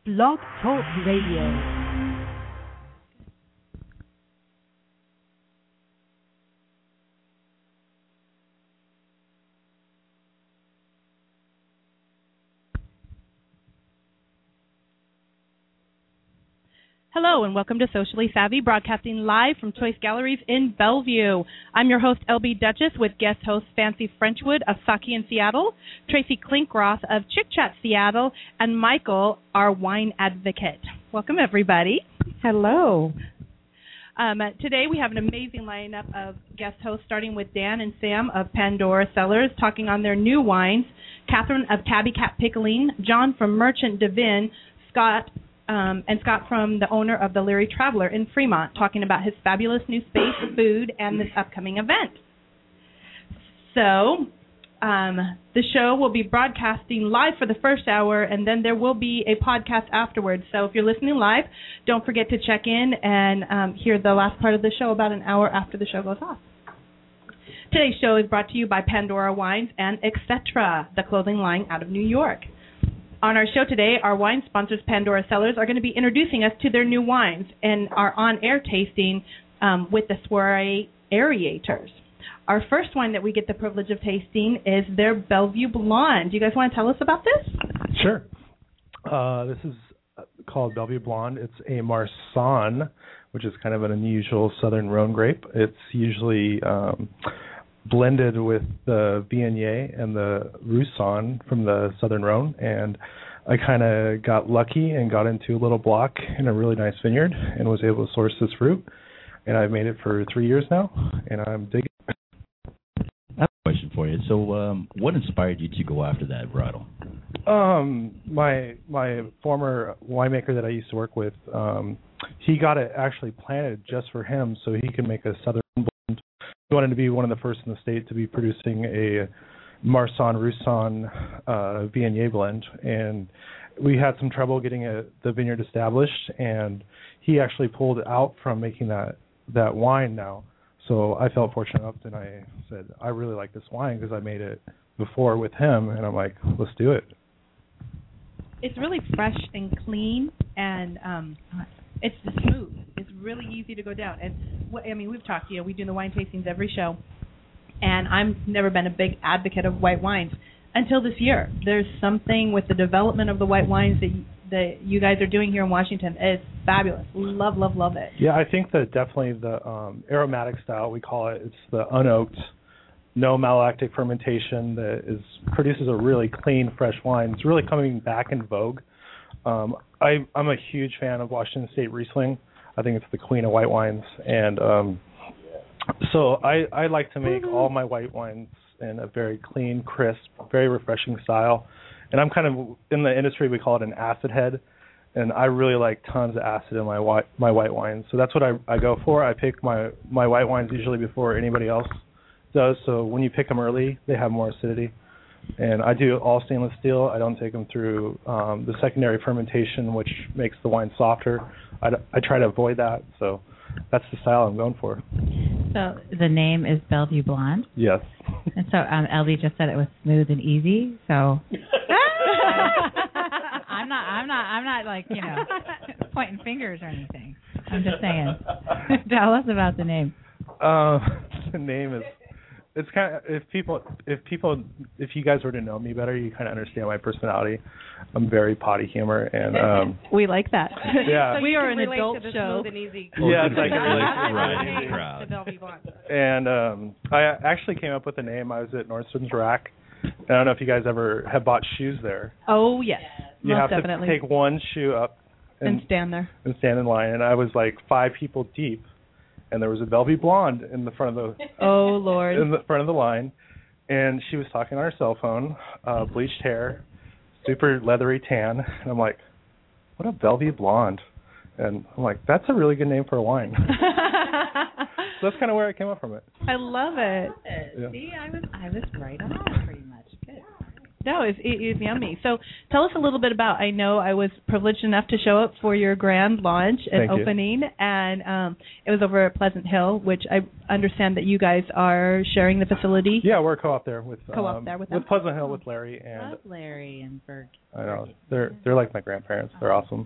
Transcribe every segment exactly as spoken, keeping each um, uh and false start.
Blog Talk Radio. Hello and welcome to Socially Savvy, broadcasting live from Choice Galleries in Bellevue. I'm your host, L B Duchess, with guest host Fancy Frenchwood of Saki in Seattle, Tracy Klinkroth of Chick Chat Seattle, and Michael, our wine advocate. Welcome, everybody. Hello. Um, today we have an amazing lineup of guest hosts, starting with Dan and Sam of Pandora Cellars, talking on their new wines, Catherine of Tabby Cat Pickling, John from Merchant Divin, Scott Um, and Scott from the owner of the Leary Traveler in Fremont, talking about his fabulous new space, food, and this upcoming event. So um, the show will be broadcasting live for the first hour, and then there will be a podcast afterwards. So if you're listening live, don't forget to check in and um, hear the last part of the show about an hour after the show goes off. Today's show is brought to you by Pandora Wines and et cetera, the clothing line out of New York. On our show today, our wine sponsors, Pandora Cellars, are going to be introducing us to their new wines and our on-air tasting um, with the Soiree Aerators. Our first wine that we get the privilege of tasting is their Bellevue Blonde. Do you guys want to tell us about this? Sure. Uh, this is called Bellevue Blonde. It's a Marsanne, which is kind of an unusual Southern Rhone grape. It's usually um, blended with the Viognier and the Roussanne from the Southern Rhone, and I kind of got lucky and got into a little block in a really nice vineyard and was able to source this fruit, and I've made it for three years now, and I'm digging it. I have a question for you. So um, what inspired you to go after that varietal? Um, my my former winemaker that I used to work with, um, he got it actually planted just for him so he could make a Southern blend. He wanted to be one of the first in the state to be producing a Marsanne Roussanne uh, Viognier blend, and we had some trouble getting a, the vineyard established, and he actually pulled out from making that, that wine now. So I felt fortunate enough, and I said, I really like this wine because I made it before with him, and I'm like, let's do it. It's really fresh and clean, and um, it's smooth. It's really easy to go down. And what, I mean, we've talked, you know, we do the wine tastings every show, and I've never been a big advocate of white wines until this year. There's something with the development of the white wines that you, that you guys are doing here in Washington. It's fabulous. Love, love, love it. Yeah, I think that definitely the um, aromatic style, we call it, it's the unoaked, no malolactic fermentation that is produces a really clean, fresh wine. It's really coming back in vogue. Um, I, I'm a huge fan of Washington State Riesling. I think it's the queen of white wines, and um, so I, I like to make all my white wines in a very clean, crisp, very refreshing style. And I'm kind of, in the industry, we call it an acid head, and I really like tons of acid in my white my white wines. So that's what I, I go for. I pick my, my white wines usually before anybody else does. So when you pick them early, they have more acidity. And I do all stainless steel. I don't take them through um, the secondary fermentation, which makes the wine softer. I, I try to avoid that, so that's the style I'm going for. So the name is Bellevue Blonde? Yes. And so um, L B just said it was smooth and easy, so I'm not, I'm not, I'm not like, you know, pointing fingers or anything. I'm just saying. Tell us about the name. Uh, the name is... It's kind of, if people if people if you guys were to know me better, you kind of understand my personality. I'm very potty humor, and um, we like that. Yeah, so we are an adult to the show. Smooth and easy. Yeah, it's like right. Crowd. And um, I actually came up with the name. I was at Nordstrom's Rack. I don't know if you guys ever have bought shoes there. Oh yes, you most have definitely. to take one shoe up and, and stand there and stand in line. And I was like five people deep. And there was a Bellevue Blonde in the front of the oh Lord in the front of the line, and she was talking on her cell phone, uh, bleached hair, super leathery tan, and I'm like, what a Bellevue Blonde, and I'm like, that's a really good name for a wine. So that's kind of where I came up from it. I love it. Yeah. See, I was I was right on pretty much. Good. No, it's, it is yummy. So tell us a little bit about, I know I was privileged enough to show up for your grand launch and Thank opening, you. and um, it was over at Pleasant Hill, which I understand that you guys are sharing the facility. Yeah, we're a co-op there with co-op um, there with, with Pleasant Hill with Larry and Love Larry and Berg. I know they're they're like my grandparents. They're awesome.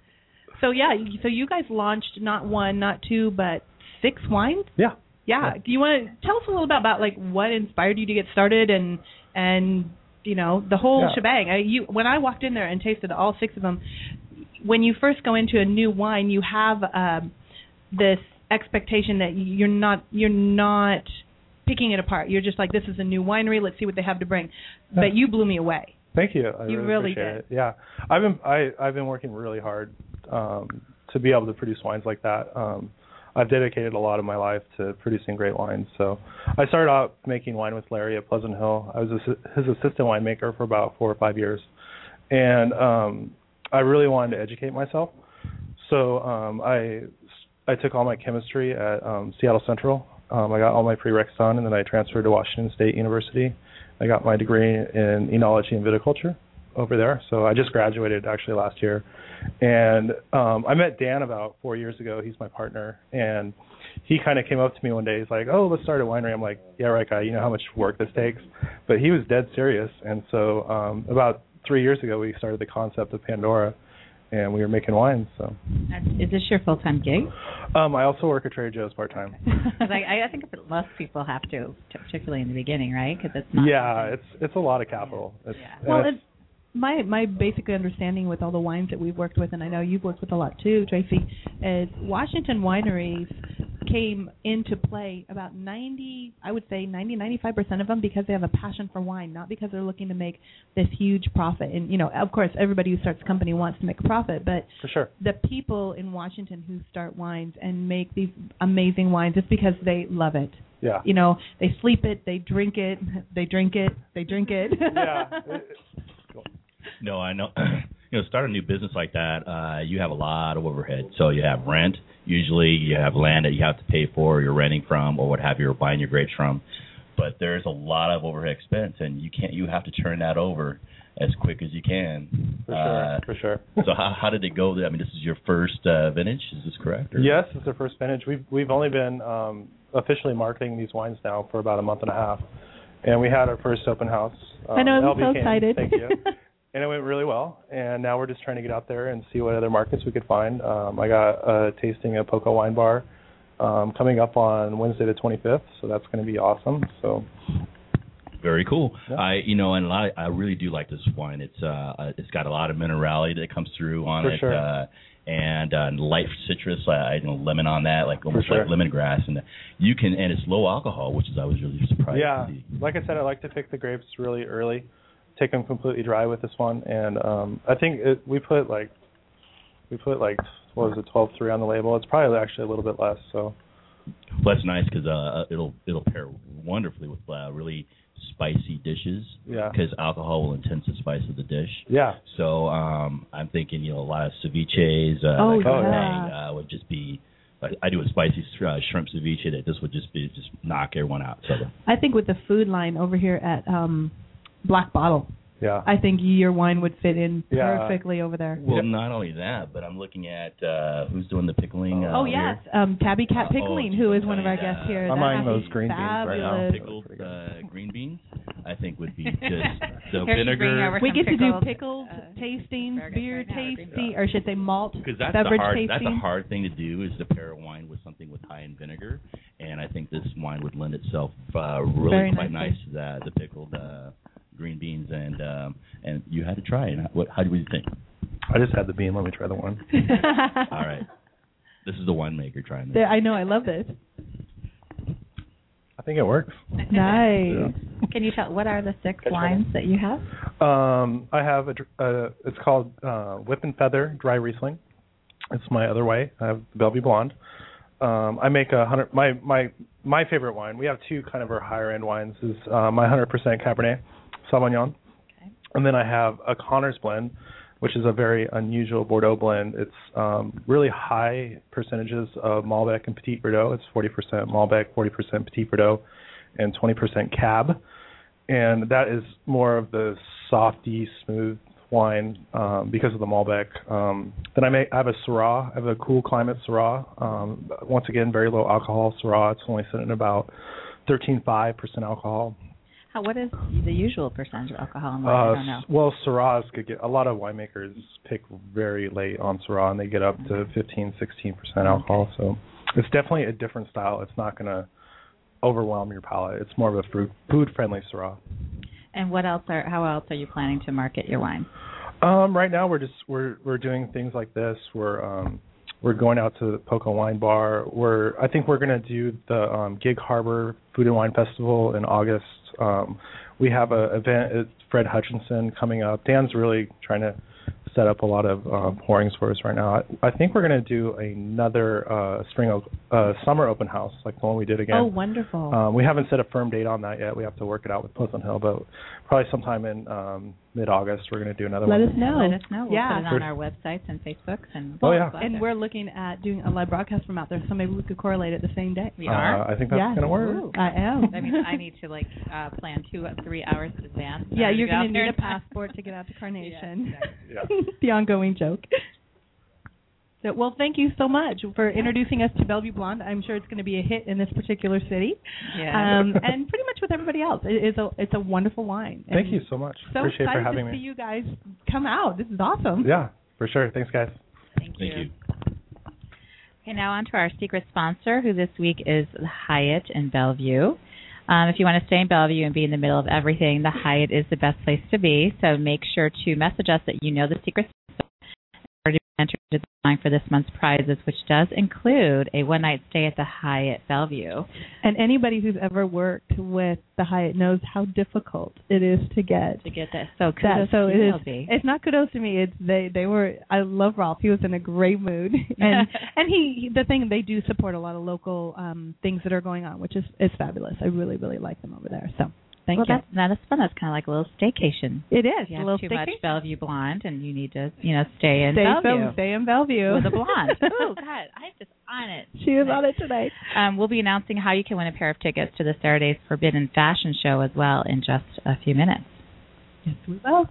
So yeah, so you guys launched not one, not two, but six wines. Yeah. Yeah. Do you want to tell us a little bit about like what inspired you to get started and and you know the whole yeah. shebang? I, you when I walked in there and tasted all six of them, when you first go into a new wine, you have um, this expectation that you're not you're not picking it apart. You're just like, this is a new winery. Let's see what they have to bring. Yeah. But you blew me away. Thank you. I you really, really appreciate did. It. Yeah, I've been I I've been working really hard um, to be able to produce wines like that. Um, I've dedicated a lot of my life to producing great wines. So I started out making wine with Larry at Pleasant Hill. I was his assistant winemaker for about four or five years, and um, I really wanted to educate myself. So um, I I took all my chemistry at um, Seattle Central. Um, I got all my prereqs done, and then I transferred to Washington State University. I got my degree in enology and viticulture over there. So I just graduated actually last year. And um, I met Dan about four years ago. He's my partner. And he kind of came up to me one day. He's like, oh, let's start a winery. I'm like, yeah, right, guy. You know how much work this takes? But he was dead serious. And so um, about three years ago, we started the concept of Pandora. And we were making wines. So, is this your full-time gig? Um, I also work at Trader Joe's part-time. I, I think most people have to, particularly in the beginning, right? Because it's not. Yeah, it's it's a lot of capital. It's, yeah. Well, it's, it's, my my basic understanding with all the wines that we've worked with, and I know you've worked with a lot too, Tracy, is Washington wineries came into play about ninety, I would say ninety, ninety-five percent of them because they have a passion for wine, not because they're looking to make this huge profit. And, you know, of course, everybody who starts a company wants to make a profit, but for sure. The people in Washington who start wines and make these amazing wines, it's because they love it. Yeah. You know, they sleep it, they drink it, they drink it, they drink it. Yeah. No, I know. You know, start a new business like that, uh, you have a lot of overhead. So you have rent. Usually you have land that you have to pay for, you're renting from, or what have you, or buying your grapes from. But there's a lot of overhead expense, and you can't. You have to turn that over as quick as you can. For uh, sure. For sure. So how, how did it go? I mean, this is your first uh, vintage. Is this correct? Or? Yes, it's our first vintage. We've we've only been um, officially marketing these wines now for about a month and a half, and we had our first open house. Um, I know. I'm L B so came. excited. Thank you. And it went really well, and now we're just trying to get out there and see what other markets we could find. Um, I got a tasting at Poco Wine Bar um, coming up on Wednesday the twenty-fifth, so that's going to be awesome. So, very cool. Yeah. I, you know, and a lot. Of, I really do like this wine. It's uh, it's got a lot of minerality that comes through on For it, sure. uh, and uh, light citrus. Uh, I you know lemon on that, like almost sure. like lemongrass, and you can. And it's low alcohol, which is I was really surprised. Yeah, to see. like I said, I like to pick the grapes really early. Take them completely dry with this one, and um, I think it, we put like we put like what was it, twelve three on the label. It's probably actually a little bit less. So well, that's nice because uh, it'll it'll pair wonderfully with uh, really spicy dishes. Yeah. Because alcohol will intense the spice of the dish. Yeah. So um, I'm thinking you know a lot of ceviches. Uh, Oh, that kind of yeah. thing, uh, would just be. I do a spicy uh, shrimp ceviche that this would just be just knock everyone out. So I think with the food line over here at um, Black Bottle, Yeah. I think your wine would fit in Yeah. perfectly over there. well, not only that, but I'm looking at uh, who's doing the pickling. Uh, Oh, yes, here. um, Tabby Cat Uh, Pickling, oh, who is one of our yeah. guests here. I'm That eyeing would those be green beans right now. fabulous. Pickled uh, green beans, I think would be just the Here, she's bringing vinegar. over We some get to do pickled, pickled uh, tastings, asparagus beer right now, green tasting, beans. or should I say malt Because that's the beverage hard tasting. that's a hard thing to do is to pair a wine with something with high in vinegar, and I think this wine would lend itself uh, really Very quite nicely. nice to the, the pickled uh, green beans, and um, and you had to try it. What, how do you think? I just had the bean. Let me try the one. All right, this is the winemaker trying this. There- I know, I love this. I think it works. Nice. Yeah. Can you tell what are the six That's wines that you have? Um, I have a, dr- uh, it's called uh, Whip and Feather Dry Riesling. It's my other way. I have the Bellevue Blonde. Um, I make a hundred. My my my favorite wine. We have two kind of our higher end wines. Is uh, my hundred percent Cabernet Sauvignon, Okay. and then I have a Connors blend, which is a very unusual Bordeaux blend. It's um, really high percentages of Malbec and Petit Verdot. It's forty percent Malbec, forty percent Petit Verdot, and twenty percent Cab. and that is more of the softy, smooth wine um, because of the Malbec. Um, then I make I have a Syrah. I have a cool climate Syrah. Um, once again, very low alcohol Syrah. It's only sitting at about thirteen point five percent alcohol. How, what is the usual percentage of alcohol in wine? Uh, I don't know. Well, Syrahs could get, a lot of winemakers pick very late on Syrah, and they get up to fifteen, sixteen percent alcohol. So it's definitely a different style. It's not going to overwhelm your palate. It's more of a fruit, food-friendly Syrah. And what else are? How else are you planning to market your wine? Um, right now, we're just we're we're doing things like this. We're um, we're going out to the Poco Wine Bar. We're I think we're going to do the um, Gig Harbor Food and Wine Festival in August. Um, we have a event at Fred Hutchinson coming up. Dan's really trying to set up a lot of uh, pourings for us right now. I, I think we're going to do another uh, spring uh, summer open house like the one we did again. Oh, wonderful. Um, we haven't set a firm date on that yet. We have to work it out with Pleasant Hill, but probably sometime in um, mid-August we're going to do another Let one. us know. Let us know. We'll Yeah. put it on our websites and Facebooks. And Oh, yeah. And we're looking at doing a live broadcast from out there, so maybe we could correlate it the same day. We are? Uh, I think that's Yes. going to work. Ooh. I am. That means I need to like uh, plan two, three hours in advance. in Yeah, order you're to go going out to there need a in time. passport to get out to Carnation. Yeah, Yeah. The ongoing joke. So, well, thank you so much for introducing us to Bellevue Blonde. I'm sure it's going to be a hit in this particular city, Yeah. um, and pretty much with everybody else. It, it's a it's a wonderful wine. Thank And you so much. So Appreciate excited for having to me. see you guys come out. This is awesome. Yeah, for sure. Thanks, guys. Thank you. Thank you. Okay, now on to our secret sponsor, who this week is the Hyatt in Bellevue. Um, if you want to stay in Bellevue and be in the middle of everything, the Hyatt is the best place to be. So make sure to message us that you know the secret sponsor in order to enter the drawing for this month's prizes, which does include a one-night stay at the Hyatt Bellevue. And anybody who's ever worked with the Hyatt knows how difficult it is to get. To get that, so That, kudos so to it you, is. L B. It's not kudos to me. It's they. They were. I love Rolf. He was in a great mood, and and he. The thing they do support a lot of local um, things that are going on, which is is fabulous. I really really like them over there. So thank well, you. that's, that is fun. That's kind of like a little staycation. It is If you a have little too sticky. much Bellevue blonde, and you need to, you know, stay in Stay, Bellevue Bel- stay in Bellevue with a blonde. Oh God, I'm just on it. She is on it tonight. Um, we'll be announcing how you can win a pair of tickets to the Saturday's Forbidden Fashion Show as well in just a few minutes. Yes, we will.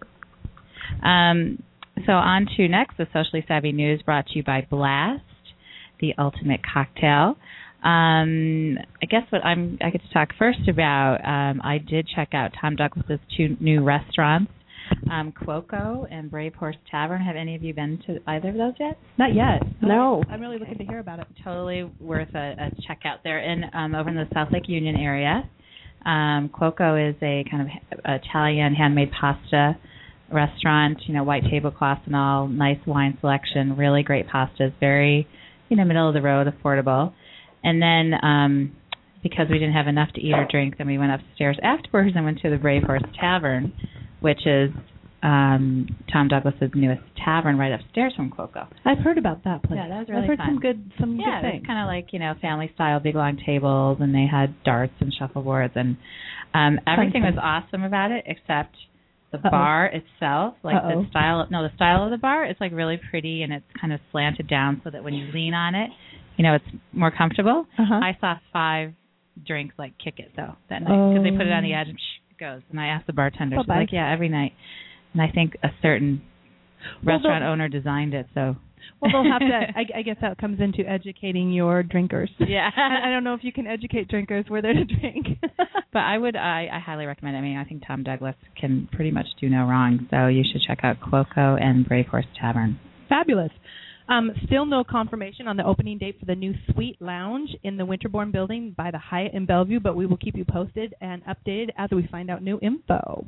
Um, so on to next, the Socially Savvy News brought to you by Blast, the ultimate cocktail. Um, I guess what I'm I get to talk first about. Um, I did check out Tom Douglas's two new restaurants, um, Cuoco and Brave Horse Tavern. Have any of you been to either of those yet? Not yet. No. I'm really looking to hear about it. Totally worth a, a check out. They're in um, over in the South Lake Union area. Um, Cuoco is a kind of Italian handmade pasta restaurant. You know, white tablecloths and all, nice wine selection, really great pastas, very, you know, middle of the road, affordable. And then um, because we didn't have enough to eat or drink, then we went upstairs afterwards and went to the Brave Horse Tavern, which is um, Tom Douglas's newest tavern right upstairs from Cuoco. I've heard about that place. Yeah, that was really I've heard fun. some good some Yeah, good it things. was kind of like, you know, family style, big long tables, and they had darts and shuffleboards, and um, everything fun. was awesome about it except the Uh-oh. bar itself, like Uh-oh. the style. No, the style of the bar is like really pretty, and it's kind of slanted down so that when you lean on it, you know, it's more comfortable. Uh-huh. I saw five drinks like kick it though that night because they put it on the edge and psh, it goes. And I asked the bartender, she's Bye-bye. like, yeah, every night. And I think a certain Well, restaurant they'll- owner designed it, so. Well, they'll have to. I, I guess that comes into educating your drinkers. Yeah. I, I don't know if you can educate drinkers where they're to drink. But I would, I, I highly recommend it. I mean, I think Tom Douglas can pretty much do no wrong, so you should check out Cuoco and Brave Horse Tavern. Fabulous. Um, still no confirmation on the opening date for the new Suite Lounge in the Winterbourne building by the Hyatt in Bellevue, but we will keep you posted and updated as we find out new info.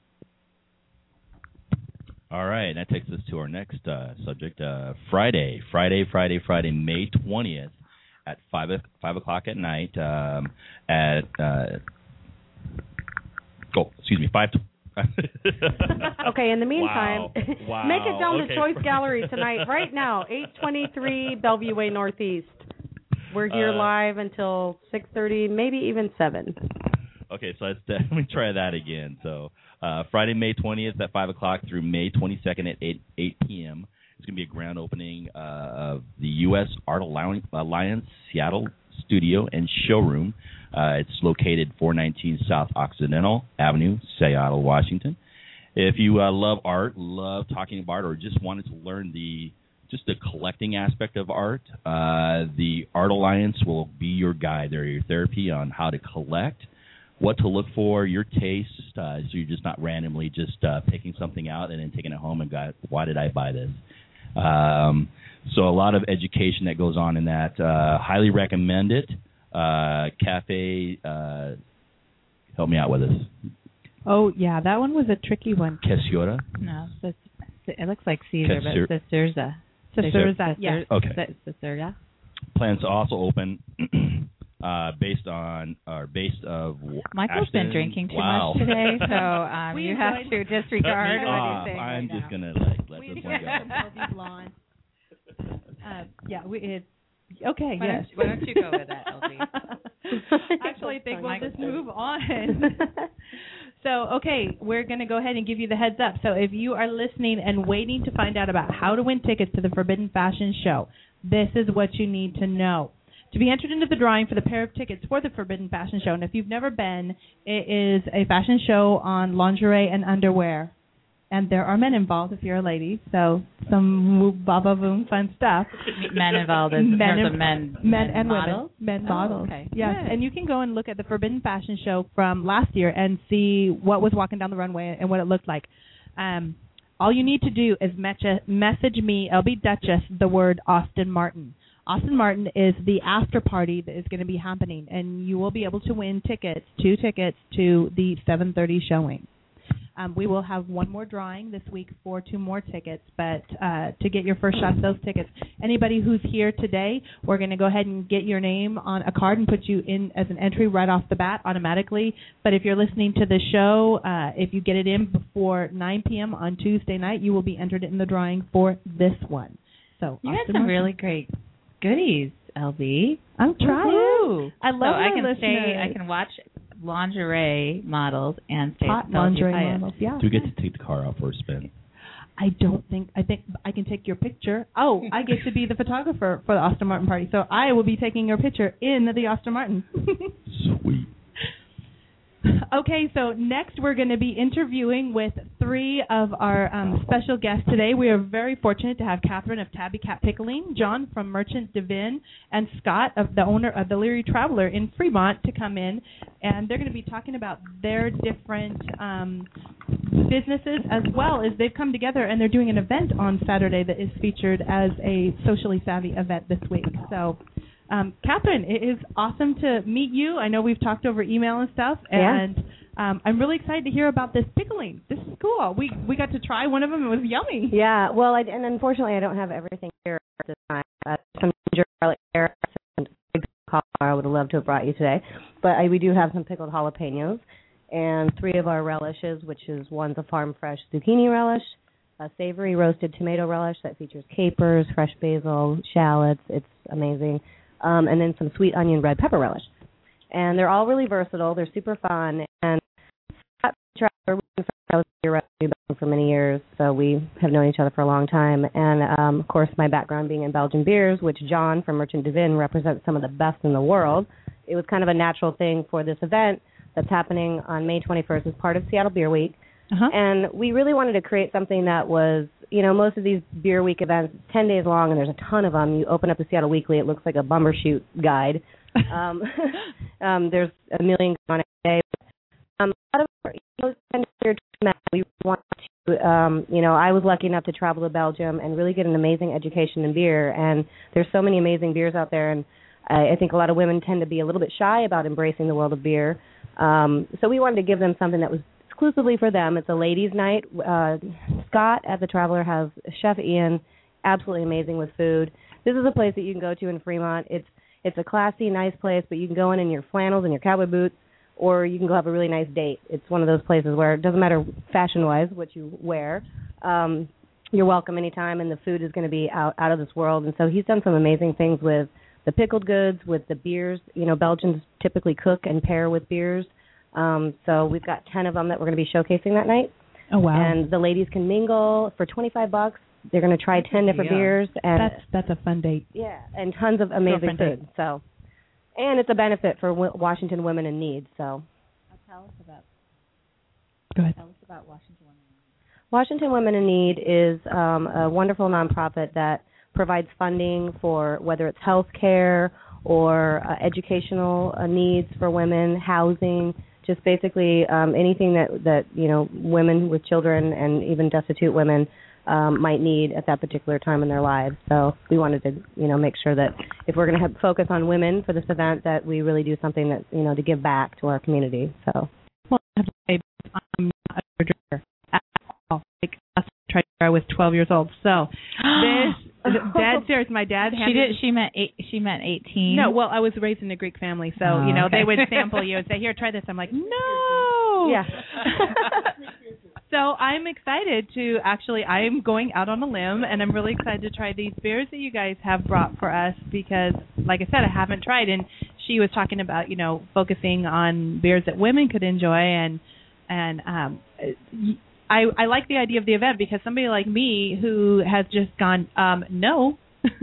All right, that takes us to our next uh, subject. Uh, Friday, Friday, Friday, Friday, May twentieth at five o- five o'clock at night. Um, at uh, oh, excuse me, five. Okay, in the meantime, Wow. Wow. make it down Okay. to Choice Gallery tonight, right now, eight twenty-three Bellevue Way Northeast. We're here Uh, live until six thirty, maybe even seven. Okay, so let's definitely try that again. So uh, Friday, May twentieth at five o'clock through May twenty-second at eight p.m. It's going to be a grand opening uh, of the U S Art Alliance Seattle studio and showroom. Uh, it's located four nineteen South Occidental Avenue, Seattle, Washington. If you uh, love art, love talking about art, or just wanted to learn the just the collecting aspect of art, uh, the Art Alliance will be your guide. They're your therapy on how to collect, what to look for, your taste, uh, so you're just not randomly just uh, picking something out and then taking it home and got, why did I buy this? Um, so a lot of education that goes on in that. Uh, highly recommend it. Uh, cafe, uh, help me out with this. Oh, yeah, that one was a tricky one. Casiora? No, it's, it looks like Caesar, Casir- but Caesarza. Caesarza, yeah. Okay. Caesarza. Plans to also open uh, based on, or based of Michael's Ashton. been drinking too wow. much today, so um, We you have enjoyed- to disregard Cut me what off. he's saying I'm right just now. going to like, let We this enjoyed one go. some L B Blonde. Uh, yeah, we, it, okay, Why, yes. don't, why don't you go with that, L B? Actually, I think we'll Michael just said- move on. So, okay, we're going to go ahead and give you the heads up. So if you are listening and waiting to find out about how to win tickets to the Forbidden Fashion Show, this is what you need to know. To be entered into the drawing for the pair of tickets for the Forbidden Fashion Show, and if you've never been, it is a fashion show on lingerie and underwear. And there are men involved if you're a lady, so some woo- baba boom fun stuff. Men involved in Men terms and- of men, Men and models? women. Men Oh, models. okay. Yes, Good. and you can go and look at the Forbidden Fashion Show from last year and see what was walking down the runway and what it looked like. Um, all you need to do is metcha- message me, L B Duchess, the word Austin Martin. Austin Martin is the after party that is going to be happening, and you will be able to win tickets, two tickets to the seven thirty showing. Um, we will have one more drawing this week for two more tickets, but uh, to get your first shot at those tickets, anybody who's here today, we're going to go ahead and get your name on a card and put you in as an entry right off the bat automatically. But if you're listening to the show, uh, if you get it in before nine p.m. on Tuesday night, you will be entered in the drawing for this one. So You Austin had some Martin. really great goodies, L B. I'm trying. Woo-hoo. I love so my I can stay. listeners. I can watch lingerie models and stay Hot at Bellevue lingerie Hyatt. models. Yeah. Do we get to take the car out for a spin? I don't think I think I can take your picture. Oh, I get to be the photographer for the Austin Martin party, so I will be taking your picture in the Austin Martin. Sweet. Okay, so next we're going to be interviewing with three of our um, special guests today. We are very fortunate to have Catherine of Tabby Cat Pickling, John from Merchant Divin, and Scott, of the owner of the Leary Traveler in Fremont, to come in, and they're going to be talking about their different um, businesses, as well as they've come together and they're doing an event on Saturday that is featured as a socially savvy event this week. So. Um, Catherine, it is awesome to meet you. I know we've talked over email and stuff, Yeah. and um, I'm really excited to hear about this pickling. This is cool. We we got to try one of them. It was yummy. Yeah, well, I, and unfortunately, I don't have everything here at this time. Uh, some ginger garlic carrots and cauliflower I would have loved to have brought you today, but I, we do have some pickled jalapenos and three of our relishes, which is one's a farm fresh zucchini relish, a savory roasted tomato relish that features capers, fresh basil, shallots. It's amazing. Um, and then some sweet onion red pepper relish. And they're all really versatile. They're super fun. And Scott Traveler, I was here for many years, so we have known each other for a long time. And, um, of course, my background being in Belgian beers, which John from Merchant Divin represents some of the best in the world. It was kind of a natural thing for this event that's happening on May twenty-first as part of Seattle Beer Week. Uh-huh. And we really wanted to create something that was, you know, most of these Beer Week events, it's ten days long, and there's a ton of them. You open up the Seattle Weekly, it looks like a bumbershoot guide. um, um, there's a million on it every day. Um, a lot of our, you know, ten year tournament, we want to, um, you know, I was lucky enough to travel to Belgium and really get an amazing education in beer. And there's so many amazing beers out there, and I, I think a lot of women tend to be a little bit shy about embracing the world of beer. Um, so we wanted to give them something that was exclusively for them. It's a ladies' night. Uh, Scott at the Traveler has Chef Ian, absolutely amazing with food. This is a place that you can go to in Fremont. It's it's a classy, nice place, but you can go in in your flannels and your cowboy boots, or you can go have a really nice date. It's one of those places where it doesn't matter fashion-wise what you wear. Um, you're welcome anytime, and the food is going to be out, out of this world. And so he's done some amazing things with the pickled goods, with the beers. You know, Belgians typically cook and pair with beers. Um, so we've got ten of them that we're going to be showcasing that night. Oh, wow. And the ladies can mingle for twenty-five bucks. They're going to try ten different Yeah. beers. And That's that's a fun date. yeah, and tons of amazing Girlfriend food. So, and it's a benefit for w- Washington Women in Need. So, tell us about. Go ahead. Tell us about Washington Women in Need. Washington Women in Need is um, a wonderful nonprofit that provides funding for whether it's health care or uh, educational uh, needs for women, housing, just basically um, anything that, that, you know, women with children and even destitute women um, might need at that particular time in their lives. So we wanted to, you know, make sure that if we're going to focus on women for this event, that we really do something that, you know, to give back to our community. So. Well, I have to say, I'm not a drinker at all. Like, I tried I was twelve years old. So this, dead serious. My dad had. She did. She meant eight. She meant eighteen. No, well, I was raised in a Greek family, so oh, you know okay. they would sample you and say, "Here, try this." I'm like, "No." Yeah. So I'm excited to actually. I'm going out on a limb, and I'm really excited to try these beers that you guys have brought for us because, like I said, I haven't tried. And she was talking about, you know, focusing on beers that women could enjoy, and and um, I I like the idea of the event because somebody like me who has just gone, um, no.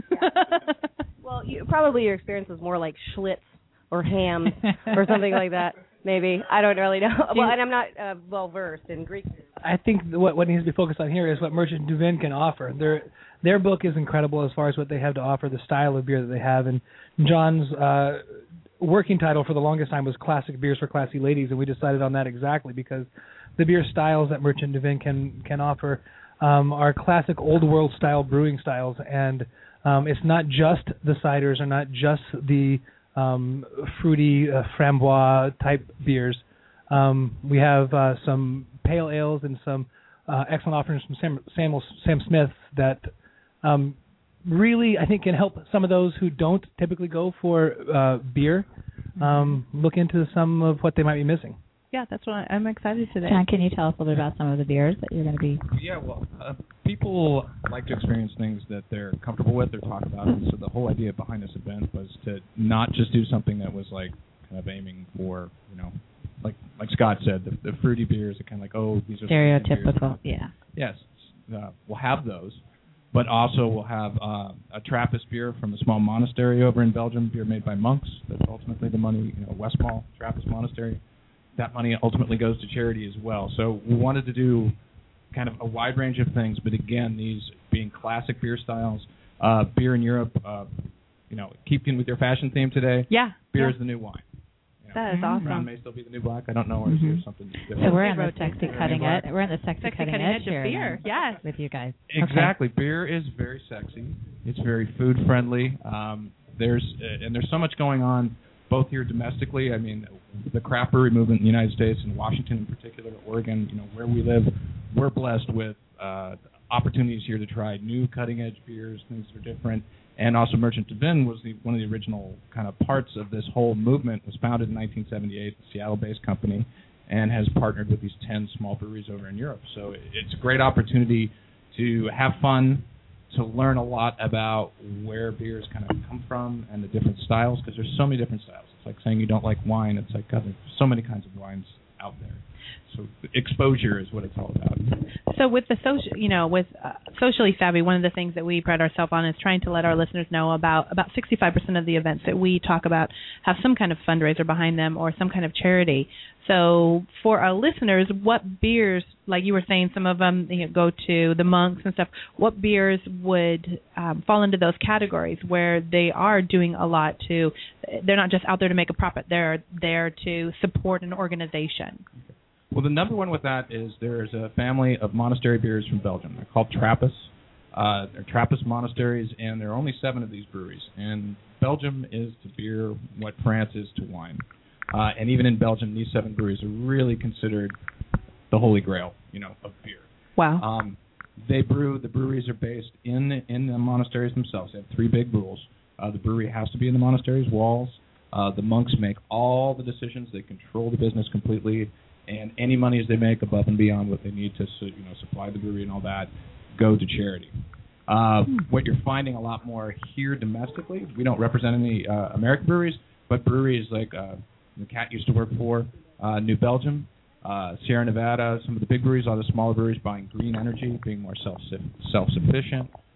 Well, you, probably your experience was more like Schlitz or Hams or something like that. Maybe. I don't really know. Well, and I'm not uh, well versed in Greek. I think what what needs to be focused on here is what Merchant Duvin can offer. Their their book is incredible as far as what they have to offer, the style of beer that they have. And John's uh, working title for the longest time was Classic Beers for Classy Ladies, and we decided on that exactly because the beer styles that Merchant Duvin can can offer um, are classic old world style brewing styles, and um, it's not just the ciders or not just the um, fruity uh, framboise type beers. Um, we have uh, some pale ales and some uh, excellent offerings from Sam, Sam, Sam Smith that um, really, I think, can help some of those who don't typically go for uh, beer um, look into some of what they might be missing. Yeah, that's what I, I'm excited today. John, can you tell us a little bit about some of the beers that you're going to be? Yeah, well, uh, people like to experience things that they're comfortable with or talk about, and so the whole idea behind this event was to not just do something that was like kind of aiming for, you know, like like Scott said, the, the fruity beers are kind of like, oh, these are stereotypical, yeah. Yes, uh, we'll have those, but also we'll have uh, a Trappist beer from a small monastery over in Belgium, beer made by monks. That's ultimately the money, you know, Westmall Trappist Monastery. That money ultimately goes to charity as well. So we wanted to do kind of a wide range of things, but again, these being classic beer styles. Uh, beer in Europe, uh, you know, keeping with your fashion theme today. Yeah. Beer yeah. is the new wine. You know, that is awesome. Brown may still be the new black. I don't know, or is Mm-hmm. there something different? So we're in the sexy cutting edge. We're in the sexy, Sexy cutting, cutting edge, edge of here beer. now Yes. with you guys. Exactly. Okay. Beer is very sexy. It's very food friendly. Um, there's uh, and there's so much going on, both here domestically. I mean, the craft brewery movement in the United States, and Washington in particular, Oregon, you know, where we live, we're blessed with uh, opportunities here to try new cutting-edge beers, things that are different. And also Merchant Duvin was the, one of the original kind of parts of this whole movement. It was founded in nineteen seventy-eight, a Seattle-based company, and has partnered with these ten small breweries over in Europe. So it's a great opportunity to have fun, to learn a lot about where beers kind of come from and the different styles, because there's so many different styles. It's like saying you don't like wine. It's like, God, there's so many kinds of wines out there. So exposure is what it's all about. So with the social, you know, with uh, Socially Savvy, one of the things that we pride ourselves on is trying to let our listeners know about about sixty-five percent of the events that we talk about have some kind of fundraiser behind them or some kind of charity. So for our listeners, what beers, like you were saying, some of them, you know, go to the monks and stuff, what beers would um, fall into those categories where they are doing a lot to, they're not just out there to make a profit, they're there to support an organization? Well, the number one with that is there's a family of monastery beers from Belgium. They're called Trappist. Uh, they're Trappist monasteries, and there are only seven of these breweries. And Belgium is to beer what France is to wine. Uh, and even in Belgium, these seven breweries are really considered the holy grail, you know, of beer. Wow. Um, they brew. The breweries are based in in the monasteries themselves. They have three big rules. Uh, the brewery has to be in the monastery's walls. Uh, the monks make all the decisions. They control the business completely. And any monies they make above and beyond what they need to, you know, supply the brewery and all that, go to charity. Uh, what you're finding a lot more here domestically, we don't represent any uh, American breweries, but breweries like uh, the Cat used to work for, uh, New Belgium, uh, Sierra Nevada, some of the big breweries, all the smaller breweries buying green energy, being more self self-sufficient.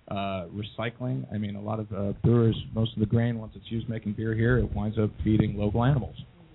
uh, recycling. I mean, a lot of uh, brewers, most of the grain, once it's used making beer here, it winds up feeding local animals.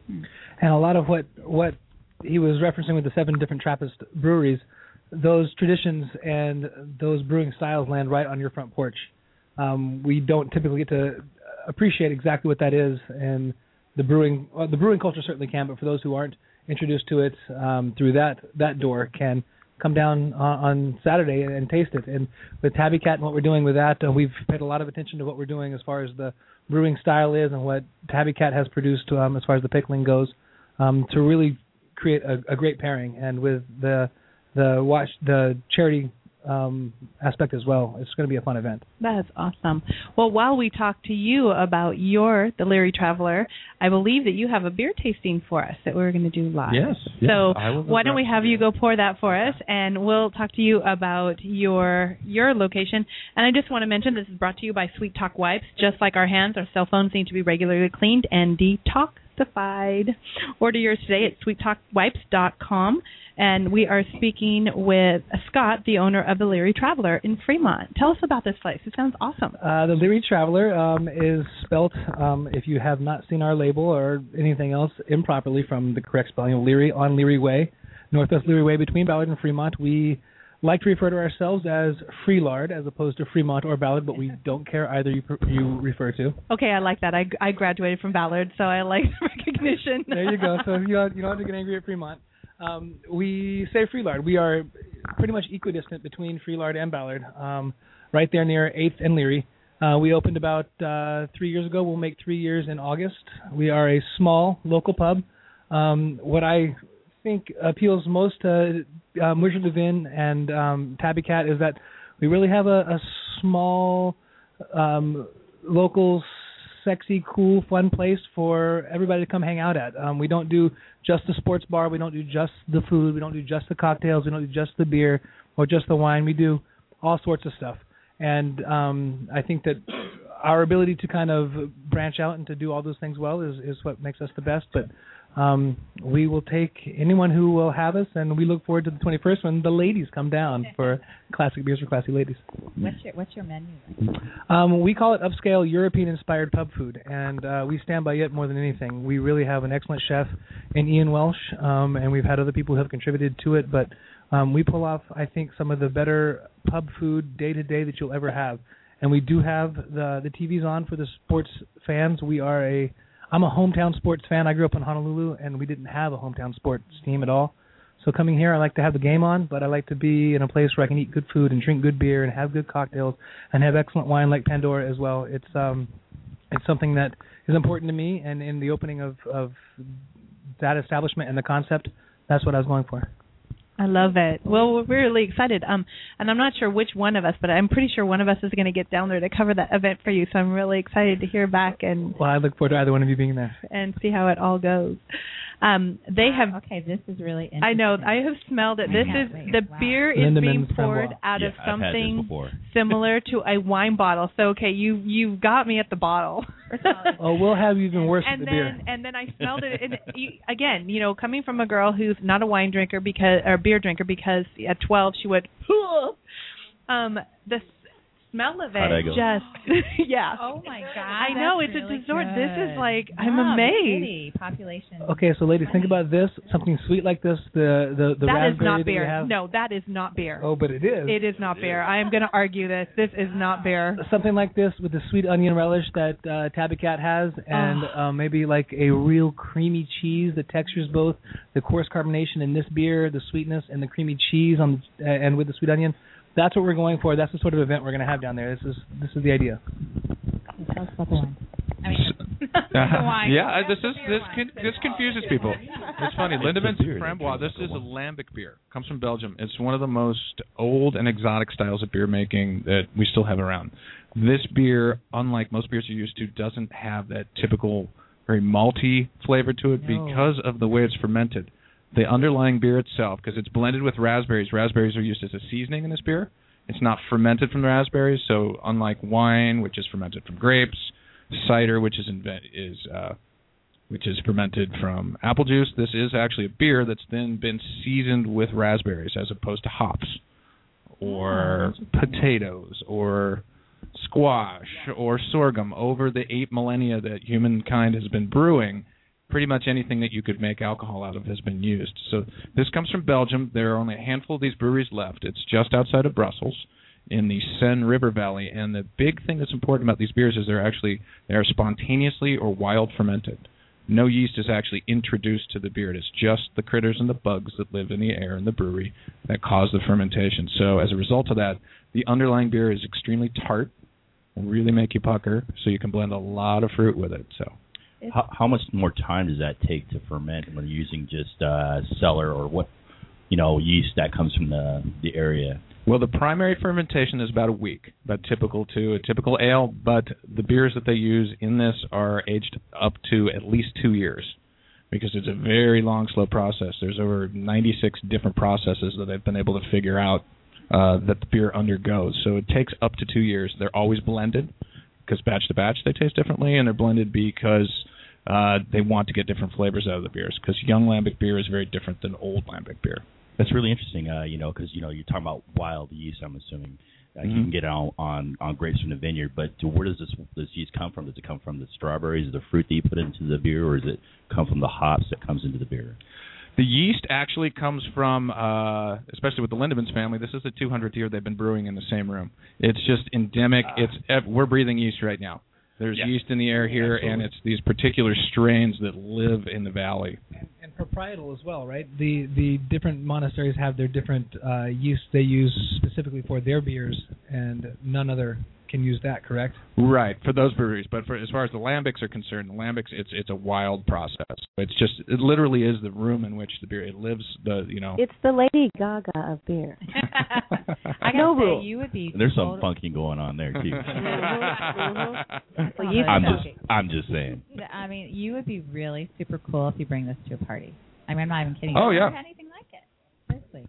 And a lot of what what he was referencing with the seven different Trappist breweries, those traditions and those brewing styles land right on your front porch. Um, we don't typically get to appreciate exactly what that is, and the brewing well, the brewing culture certainly can, but for those who aren't introduced to it um, through that that door, can come down on, on Saturday and, and taste it. And with Tabby Cat and what we're doing with that, uh, we've paid a lot of attention to what we're doing as far as the brewing style is and what Tabby Cat has produced um, as far as the pickling goes, um, to really create a, a great pairing. And with the the watch the charity um, aspect as well, it's going to be a fun event. That is awesome. Well, while we talk to you about your the Leary Traveler, I believe that you have a beer tasting for us that we're going to do live. Yes. yes so I will why don't we have beer. you go pour that for us, and we'll talk to you about your your location. And I just want to mention this is brought to you by Sweet Talk Wipes. Just like our hands, our cell phones need to be regularly cleaned and detoxified. Order yours today at sweet talk wipes dot com. And we are speaking with Scott, the owner of the Leary Traveler in Fremont. Tell us about this place. It sounds awesome. Uh, the Leary Traveler um, is spelt, um, if you have not seen our label or anything else, improperly from the correct spelling. Leary on Leary Way, Northwest Leary Way between Ballard and Fremont. We like to refer to ourselves as Freelard as opposed to Fremont or Ballard, but we don't care either you, you refer to. Okay, I like that. I, I graduated from Ballard, so I like the recognition. There you go. So you don't, you don't have to get angry at Fremont. Um, we say Freelard. We are pretty much equidistant between Freelard and Ballard, um, right there near eighth and Leary. Uh, we opened about uh, three years ago. We'll make three years in August. We are a small local pub. Um, what I think appeals most to uh, Merchant Devin and um, Tabby Cat is that we really have a, a small, um, local, sexy, cool, fun place for everybody to come hang out at. Um, we don't do just the sports bar. We don't do just the food. We don't do just the cocktails. We don't do just the beer or just the wine. We do all sorts of stuff. And um, I think that our ability to kind of branch out and to do all those things well is, is what makes us the best. But um, we will take anyone who will have us, and we look forward to the twenty-first when the ladies come down for Classic Beers for Classy Ladies. What's your What's your menu? Um, we call it upscale European-inspired pub food, and uh, we stand by it more than anything. We really have an excellent chef in Ian Welsh, um, and we've had other people who have contributed to it, but um, we pull off, I think, some of the better pub food day-to-day that you'll ever have. And we do have the the T Vs on for the sports fans. We are a I'm a hometown sports fan. I grew up in Honolulu, and we didn't have a hometown sports team at all. So coming here, I like to have the game on, but I like to be in a place where I can eat good food and drink good beer and have good cocktails and have excellent wine like Pandora as well. It's um, it's something that is important to me, and in the opening of, of that establishment and the concept, that's what I was going for. I love it. Well, we're really excited. Um, and I'm not sure which one of us, but I'm pretty sure one of us is going to get down there to cover that event for you. So I'm really excited to hear back and well, I look forward to either one of you being there and see how it all goes. Um, they wow, have. Okay, this is really interesting. I know. I have smelled it. This is wait. the wow. beer is Lindeman's being poured Framboise. out yeah, of I've had this something before. similar to a wine bottle. So okay, you you got me at the bottle. Oh, we'll have you even worse and with the then beer. and then I smelled it. And you, again, you know, coming from a girl who's not a wine drinker because or beer drinker because at twelve she went. um, the smell of How'd I it go? just yeah. Oh my God! I know it's really a dessert. Good. This is like wow, I'm amazed. City, population. Okay, so ladies, think about this: something sweet like this, the the the That is raspberry not that we beer. have. No, that is not beer. Oh, but it is. It is not beer. I am going to argue this. This is not beer. Something like this with the sweet onion relish that uh, Tabby Cat has, and Oh. um, maybe like a real creamy cheese that textures both the coarse carbonation in this beer, the sweetness, and the creamy cheese on the, uh, and with the sweet onion. That's what we're going for. That's the sort of event we're going to have down there. This is this is the idea. Tell us about the wine. I mean, Uh, the wine. yeah, I- this The is beer this wine. con- this confuses people. It's funny. Lindeman's beer, Framboise. that's This is a the one. lambic beer. Comes from Belgium. It's one of the most old and exotic styles of beer making that we still have around. This beer, unlike most beers you're used to, doesn't have that typical very malty flavor to it No. because of the way it's fermented. The underlying beer itself, because it's blended with raspberries. Raspberries are used as a seasoning in this beer. It's not fermented from the raspberries, so unlike wine, which is fermented from grapes, cider, which is invent, is uh, which is fermented from apple juice, this is actually a beer that's then been seasoned with raspberries as opposed to hops, or potatoes or squash or sorghum over the eight millennia that humankind has been brewing. Pretty much anything that you could make alcohol out of has been used. So this comes from Belgium. There are only a handful of these breweries left. It's just outside of Brussels in the Seine River Valley. And the big thing that's important about these beers is they're actually they are spontaneously or wild fermented. No yeast is actually introduced to the beer. It's just the critters and the bugs that live in the air in the brewery that cause the fermentation. So as a result of that, the underlying beer is extremely tart, will really make you pucker, so you can blend a lot of fruit with it. So. How, how much more time does that take to ferment when you're using just uh, cellar or what, you know, yeast that comes from the the area? Well, the primary fermentation is about a week, about typical to a typical ale. But the beers that they use in this are aged up to at least two years, because it's a very long, slow process. There's over ninety-six different processes that they've been able to figure out uh, that the beer undergoes. So it takes up to two years. They're always blended, because batch to batch they taste differently, and they're blended because Uh, they want to get different flavors out of the beers, because young lambic beer is very different than old lambic beer. That's really interesting, uh, you know, because, you know, you're talking about wild yeast, I'm assuming. Uh, mm-hmm. You can get it on, on, on grapes from the vineyard, but to where does this, this yeast come from? Does it come from the strawberries, the fruit that you put into the beer, or does it come from the hops that comes into the beer? The yeast actually comes from, uh, especially with the Lindemans family, this is the two hundredth year they've been brewing in the same room. It's just endemic. Uh, it's We're breathing yeast right now. There's yeah. yeast in the air here, Absolutely. And it's these particular strains that live in the valley. And, and proprietal as well, right? The the different monasteries have their different uh, yeast they use specifically for their beers, and none other can use that, correct? Right, for those breweries. But for as far as the lambics are concerned, the lambics, it's it's a wild process. It's just, it literally is the room in which the beer, it lives, the, you know. It's the Lady Gaga of beer. I gotta no say, rule. you would be. There's some funky going on there, too. mm-hmm. well, you I'm just, I'm just saying. I mean, you would be really super cool if you bring this to a party. I mean, I'm not even kidding. Oh, I've yeah. never had anything like it. Seriously.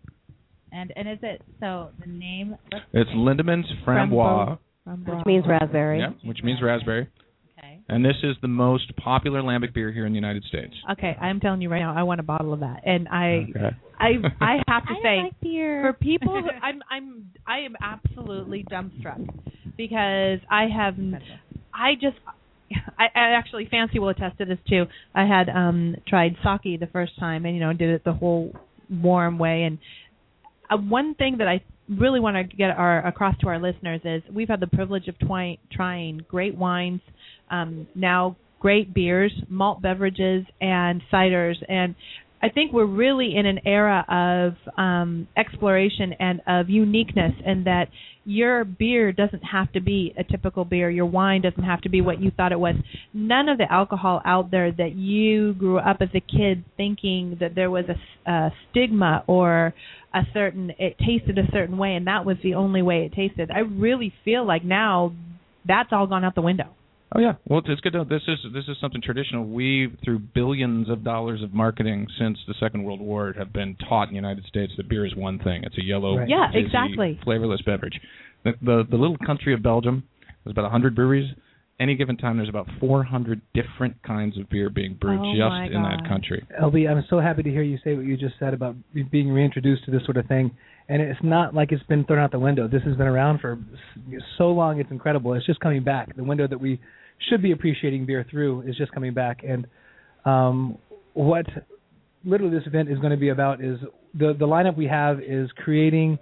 And and is it, so the name? It's Lindemans Framboise. Which means raspberry. Yeah, which means raspberry. Okay. And this is the most popular lambic beer here in the United States. Okay, I'm telling you right now, I want a bottle of that, and I, okay. I, I have to I say, like beer. for people, who, I'm, I'm, I am absolutely dumbstruck because I have, I just, I, I actually, Fancy will attest to this too. I had um tried sake the first time, and you know, did it the whole warm way, and uh, one thing that I really want to get our across to our listeners is we've had the privilege of twi- trying great wines, um, now great beers, malt beverages, and ciders. And I think we're really in an era of um, exploration and of uniqueness, and that your beer doesn't have to be a typical beer. Your wine doesn't have to be what you thought it was. None of the alcohol out there that you grew up as a kid thinking that there was a, a stigma or a certain, it tasted a certain way, and that was the only way it tasted. I really feel like now that's all gone out the window. Oh yeah, well it's good to know this is this is something traditional. We, through billions of dollars of marketing since the Second World War, have been taught in the United States that beer is one thing. It's a yellow, right. yeah, fizzy, exactly. flavorless beverage. The, the the little country of Belgium, there's about one hundred breweries. Any given time, there's about four hundred different kinds of beer being brewed oh just in that country. L B, I'm so happy to hear you say what you just said about being reintroduced to this sort of thing. And it's not like it's been thrown out the window. This has been around for so long, it's incredible. It's just coming back. The window that we should be appreciating beer through is just coming back. And um, what literally this event is going to be about is the, the lineup we have is creating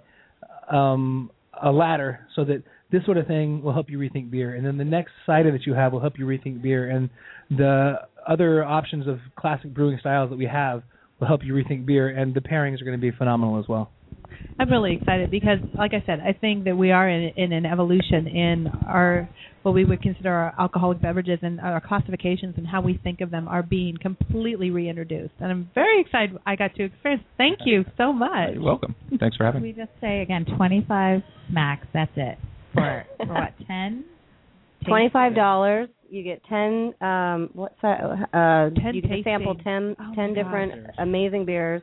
um, a ladder so that this sort of thing will help you rethink beer. And then the next cider that you have will help you rethink beer. And the other options of classic brewing styles that we have will help you rethink beer. And the pairings are going to be phenomenal as well. I'm really excited because, like I said, I think that we are in, in an evolution in our what we would consider our alcoholic beverages, and our classifications and how we think of them are being completely reintroduced. And I'm very excited I got to experience. Thank you so much. You're welcome. Thanks for having me. me. We just say, again, twenty-five max. That's it. For, for what, ten? twenty-five dollars. You get ten, um, what's that? Uh, ten you can sample ten, oh ten different gosh. amazing beers.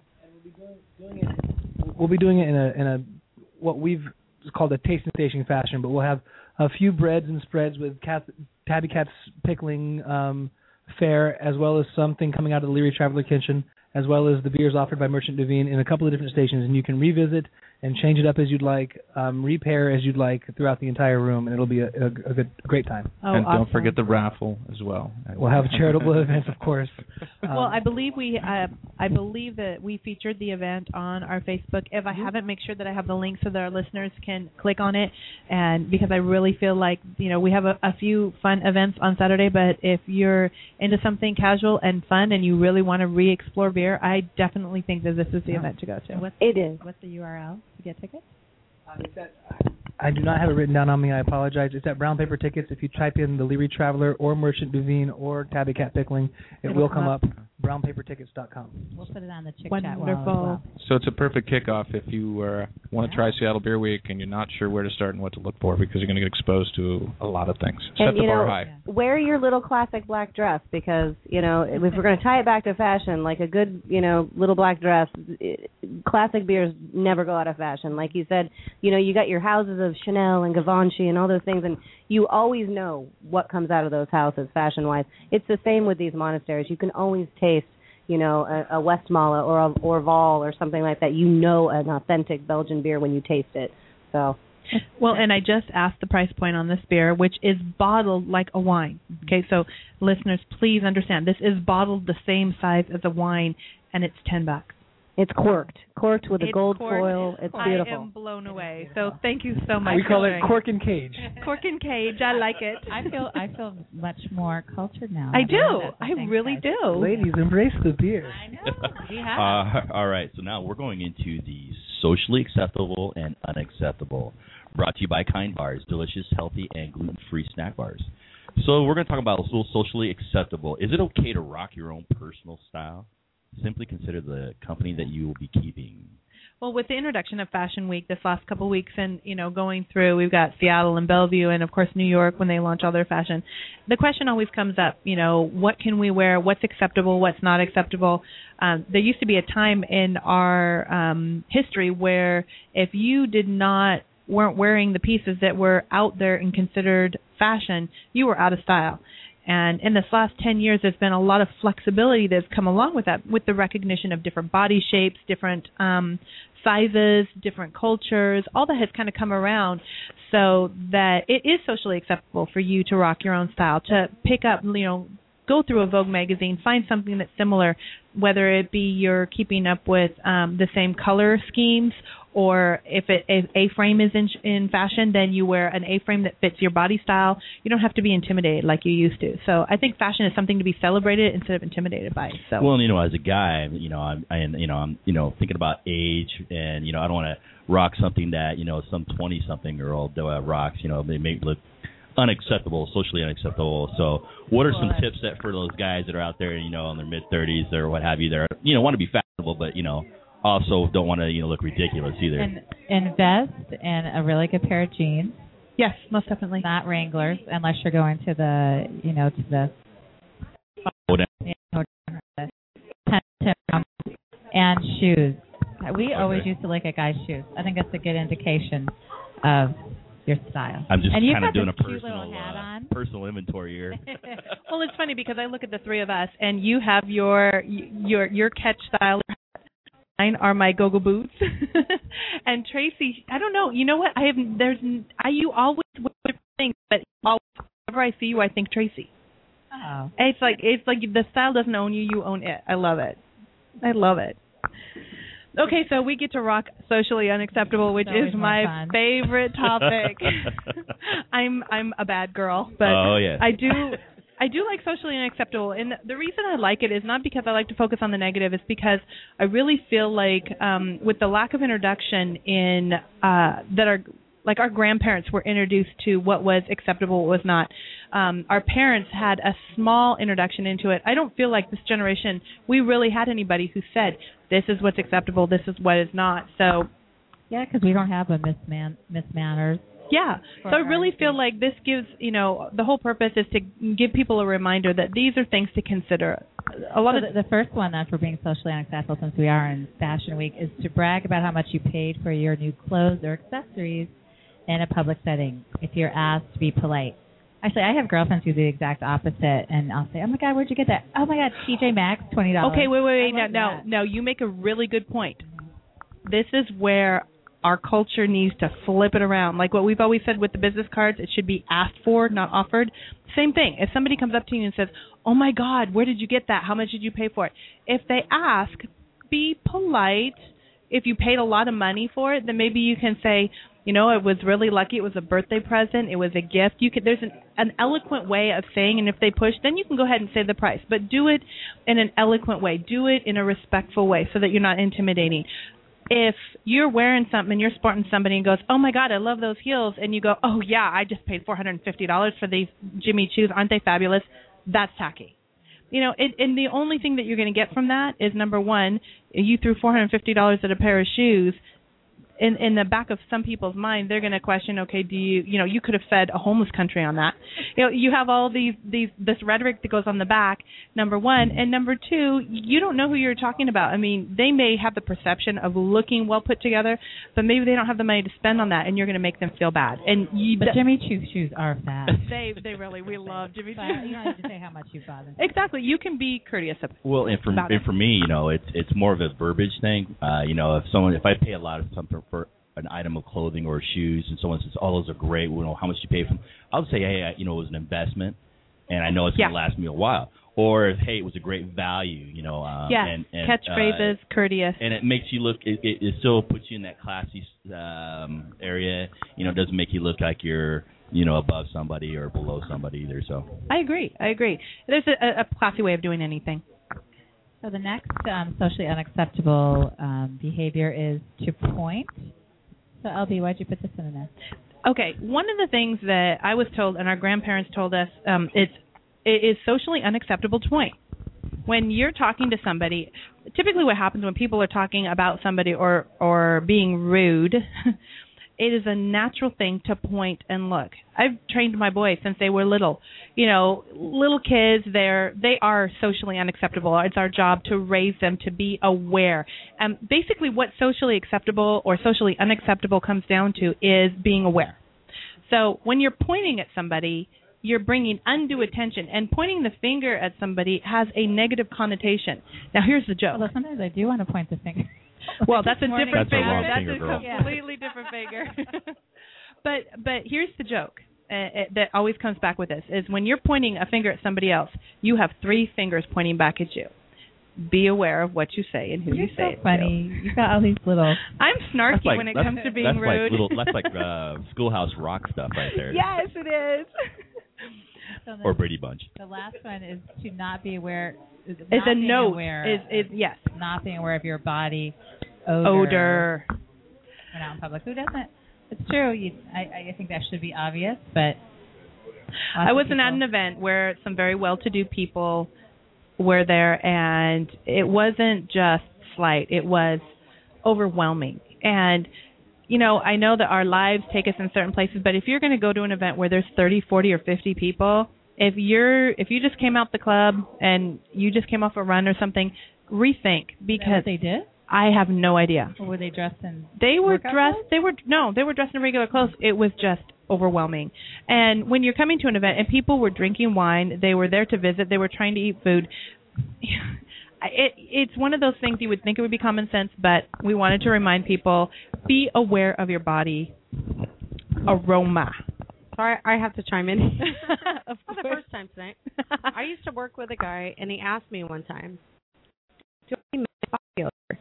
We'll be doing it in a in a what we've called a tasting station fashion, but we'll have a few breads and spreads with Cat, Tabby Cat's pickling um, fare, as well as something coming out of the Leary Traveler Kitchen, as well as the beers offered by Merchant Devine in a couple of different stations, and you can revisit and change it up as you'd like, um, repair as you'd like throughout the entire room, and it'll be a, a, a good, a great time. Oh, and awesome. don't forget the raffle as well. We'll have charitable events, of course. Um, well, I believe we, uh, I believe that we featured the event on our Facebook. If I haven't, make sure that I have the link so that our listeners can click on it. And because I really feel like, you know, we have a, a few fun events on Saturday, but if you're into something casual and fun and you really want to re-explore beer, I definitely think that this is the yeah. event to go to. What's, It is. What's the U R L to get tickets? Uh, it's at, I do not have it written down on me. I apologize. It's at Brown Paper Tickets. If you type in the Leary Traveler or Merchant Duveen or Tabby Cat Pickling, it It'll will come come up. up. brown paper tickets dot com. We'll put it on the Chick Chat wall as Wonderful. well. So it's a perfect kickoff if you uh, want to try Seattle Beer Week and you're not sure where to start and what to look for, because you're going to get exposed to a lot of things. Set And, the you bar know, high. wear your little classic black dress, because, you know, if we're going to tie it back to fashion, like a good, you know, little black dress, it, classic beers never go out of fashion. Like you said, you know, you got your houses of Chanel and Givenchy and all those things, and you always know what comes out of those houses fashion-wise. It's the same with these monasteries. You can always taste, you know, a, a Westmalle or a Orval or something like that. You know an authentic Belgian beer when you taste it. So, well, and I just asked the price point on this beer, which is bottled like a wine. Okay, so listeners, please understand, this is bottled the same size as a wine, and it's ten bucks. it's corked, corked with a It's gold corked. foil. It's I beautiful. am blown away. So thank you so much. We call for it sharing. cork and cage. Cork and cage. I like it. I feel I feel much more cultured now. I love do. it. I Thanks, really guys. do. Ladies, embrace the beer. I know. We have. Uh, all right, so now we're going into the socially acceptable and unacceptable. Brought to you by Kind Bars, delicious, healthy, and gluten-free snack bars. So we're going to talk about a little socially acceptable. Is it okay to rock your own personal style? Simply consider the company that you will be keeping. Well, with the introduction of Fashion Week this last couple of weeks, and you know, going through, we've got Seattle and Bellevue, and of course New York when they launch all their fashion. The question always comes up, you know, what can we wear? What's acceptable? What's not acceptable? Um, there used to be a time in our um, history where if you did not weren't wearing the pieces that were out there and considered fashion, you were out of style. And in this last ten years, there's been a lot of flexibility that's come along with that, with the recognition of different body shapes, different um, sizes, different cultures. All that has kind of come around so that it is socially acceptable for you to rock your own style, to pick up, you know, go through a Vogue magazine, find something that's similar, whether it be you're keeping up with um, the same color schemes, or if, it, if A-frame is in, in fashion, then you wear an A-frame that fits your body style. You don't have to be intimidated like you used to. So I think fashion is something to be celebrated instead of intimidated by. So. Well, you know, as a guy, you know, I'm, I, you know, I'm, you know, thinking about age, and you know, I don't want to rock something that you know some twenty-something girl uh, rocks. You know, they make look unacceptable, socially unacceptable. So, what are some tips that for those guys that are out there, you know, in their mid thirties or what have you, that are, you know, want to be fashionable, but you know, also don't want to, you know, look ridiculous either. And invest in a really good pair of jeans. Yes, most definitely. Not Wranglers, unless you're going to the, you know, to the. Oh, damn. You know, and shoes. We Okay. always used to look at guys' shoes. I think that's a good indication of your style. I'm just and you've kind of got doing a this cute personal, little hat uh, on. personal inventory here. Well, it's funny because I look at the three of us, and you have your your your catch style. Mine are my go-go boots, and Tracy. I don't know. You know what? I have. There's. I you always wear different things, but always, whenever I see you, I think Tracy. Oh. It's like it's like the style doesn't own you. You own it. I love it. I love it. Okay, so we get to rock socially unacceptable, which It's always is more my fun. favorite topic. I'm I'm a bad girl, but Oh, yeah. I do I do like socially unacceptable, and the reason I like it is not because I like to focus on the negative. It's because I really feel like um, with the lack of introduction in uh, that our like our grandparents were introduced to what was acceptable, what was not. Um, our parents had a small introduction into it. I don't feel like this generation, we really had anybody who said, this is what's acceptable, this is what is not. So, Yeah, because we don't have a Miss Man Miss Manners. yeah. So I really feel like this gives, you know, the whole purpose is to give people a reminder that these are things to consider. A lot So of the, the first one then for being socially unacceptable, since we are in Fashion Week, is to brag about how much you paid for your new clothes or accessories in a public setting. If you're asked, to be polite. Actually, I have girlfriends who do the exact opposite, and I'll say, "Oh my God, where'd you get that? Oh my God, T J Maxx, twenty dollars." Okay, wait, wait, wait. I No, love no, that. no. You make a really good point. This is where our culture needs to flip it around. Like what we've always said with the business cards, it should be asked for, not offered. Same thing. If somebody comes up to you and says, oh, my God, where did you get that? How much did you pay for it? If they ask, be polite. If you paid a lot of money for it, then maybe you can say, you know, it was really lucky. It was a birthday present. It was a gift. You could. There's an, an eloquent way of saying, and if they push, then you can go ahead and say the price. But do it in an eloquent way. Do it in a respectful way so that you're not intimidating. If you're wearing something and you're sporting somebody and goes, oh, my God, I love those heels, and you go, oh, yeah, I just paid four hundred fifty dollars for these Jimmy Choos. Aren't they fabulous? That's tacky. You know, it, and the only thing that you're going to get from that is, number one, you threw four hundred fifty dollars at a pair of shoes. In in the back of some people's mind, they're going to question, okay, do you, you know, you could have fed a homeless country on that. You know, you have all these, these, this rhetoric that goes on the back, number one. And number two, you don't know who you're talking about. I mean, they may have the perception of looking well put together, but maybe they don't have the money to spend on that, and you're going to make them feel bad. And you, But Jimmy Choo shoes are fab. They, they really, we love Jimmy Choo. You don't have to say how much you bought them. Exactly. You can be courteous about it. Well, and for and for me, you know, it's it's more of a verbiage thing. Uh, you know, if someone, if I pay a lot of something for an item of clothing or shoes, and someone says, "Oh, those are great. You know, how much you pay for them?" I'll say, "Hey, I, you know, it was an investment, and I know it's yeah. gonna last me a while." Or, "Hey, it was a great value." You know, um, yeah, and, and, catchphrases, uh, courteous, and it makes you look. It, it, it still puts you in that classy um, area. You know, it doesn't make you look like you're, you know, above somebody or below somebody either. So I agree. I agree. There's a, a classy way of doing anything. So the next um, socially unacceptable um, behavior is to point. So, L B, why'd you put this in there? Okay, one of the things that I was told and our grandparents told us, um, it's, it is socially unacceptable to point. When you're talking to somebody, typically what happens when people are talking about somebody or, or being rude, it is a natural thing to point and look. I've trained my boys since they were little. You know, little kids, they're they are socially unacceptable. It's our job to raise them to be aware. And um, basically what socially acceptable or socially unacceptable comes down to is being aware. So when you're pointing at somebody, you're bringing undue attention. And pointing the finger at somebody has a negative connotation. Now, here's the joke. Although sometimes I do want to point the finger. Well, that's a different that's finger. A that's finger, a girl. completely yeah. different finger. but but here's the joke uh, that always comes back with this, is when you're pointing a finger at somebody else, you have three fingers pointing back at you. Be aware of what you say and who You're you say so it funny. to. You've got all these little... I'm snarky like, when it comes to being that's rude. Like little, that's like uh, Schoolhouse Rock stuff right there. Yes, it is. So or Brady Bunch. The last one is to not be aware... Is it's a being note. Aware, is, is, yes. Not being aware of your body odor. Odor. When out in public. Who doesn't? It's true. You, I, I think that should be obvious, but... I was at an event where some very well-to-do people were there, and it wasn't just slight. It was overwhelming. And, you know, I know that our lives take us in certain places, but if you're going to go to an event where there's thirty, forty, or fifty people, if you're if you just came out the club and you just came off a run or something, rethink, because what they did? I have no idea. Or were they dressed in They were dressed clothes? they were no, they were dressed in regular clothes. It was just overwhelming. And when you're coming to an event and people were drinking wine, they were there to visit, they were trying to eat food. It, it's one of those things you would think it would be common sense, but we wanted to remind people, be aware of your body aroma. Sorry, I have to chime in. Of For the first time tonight. I used to work with a guy, and he asked me one time, do I make body odor?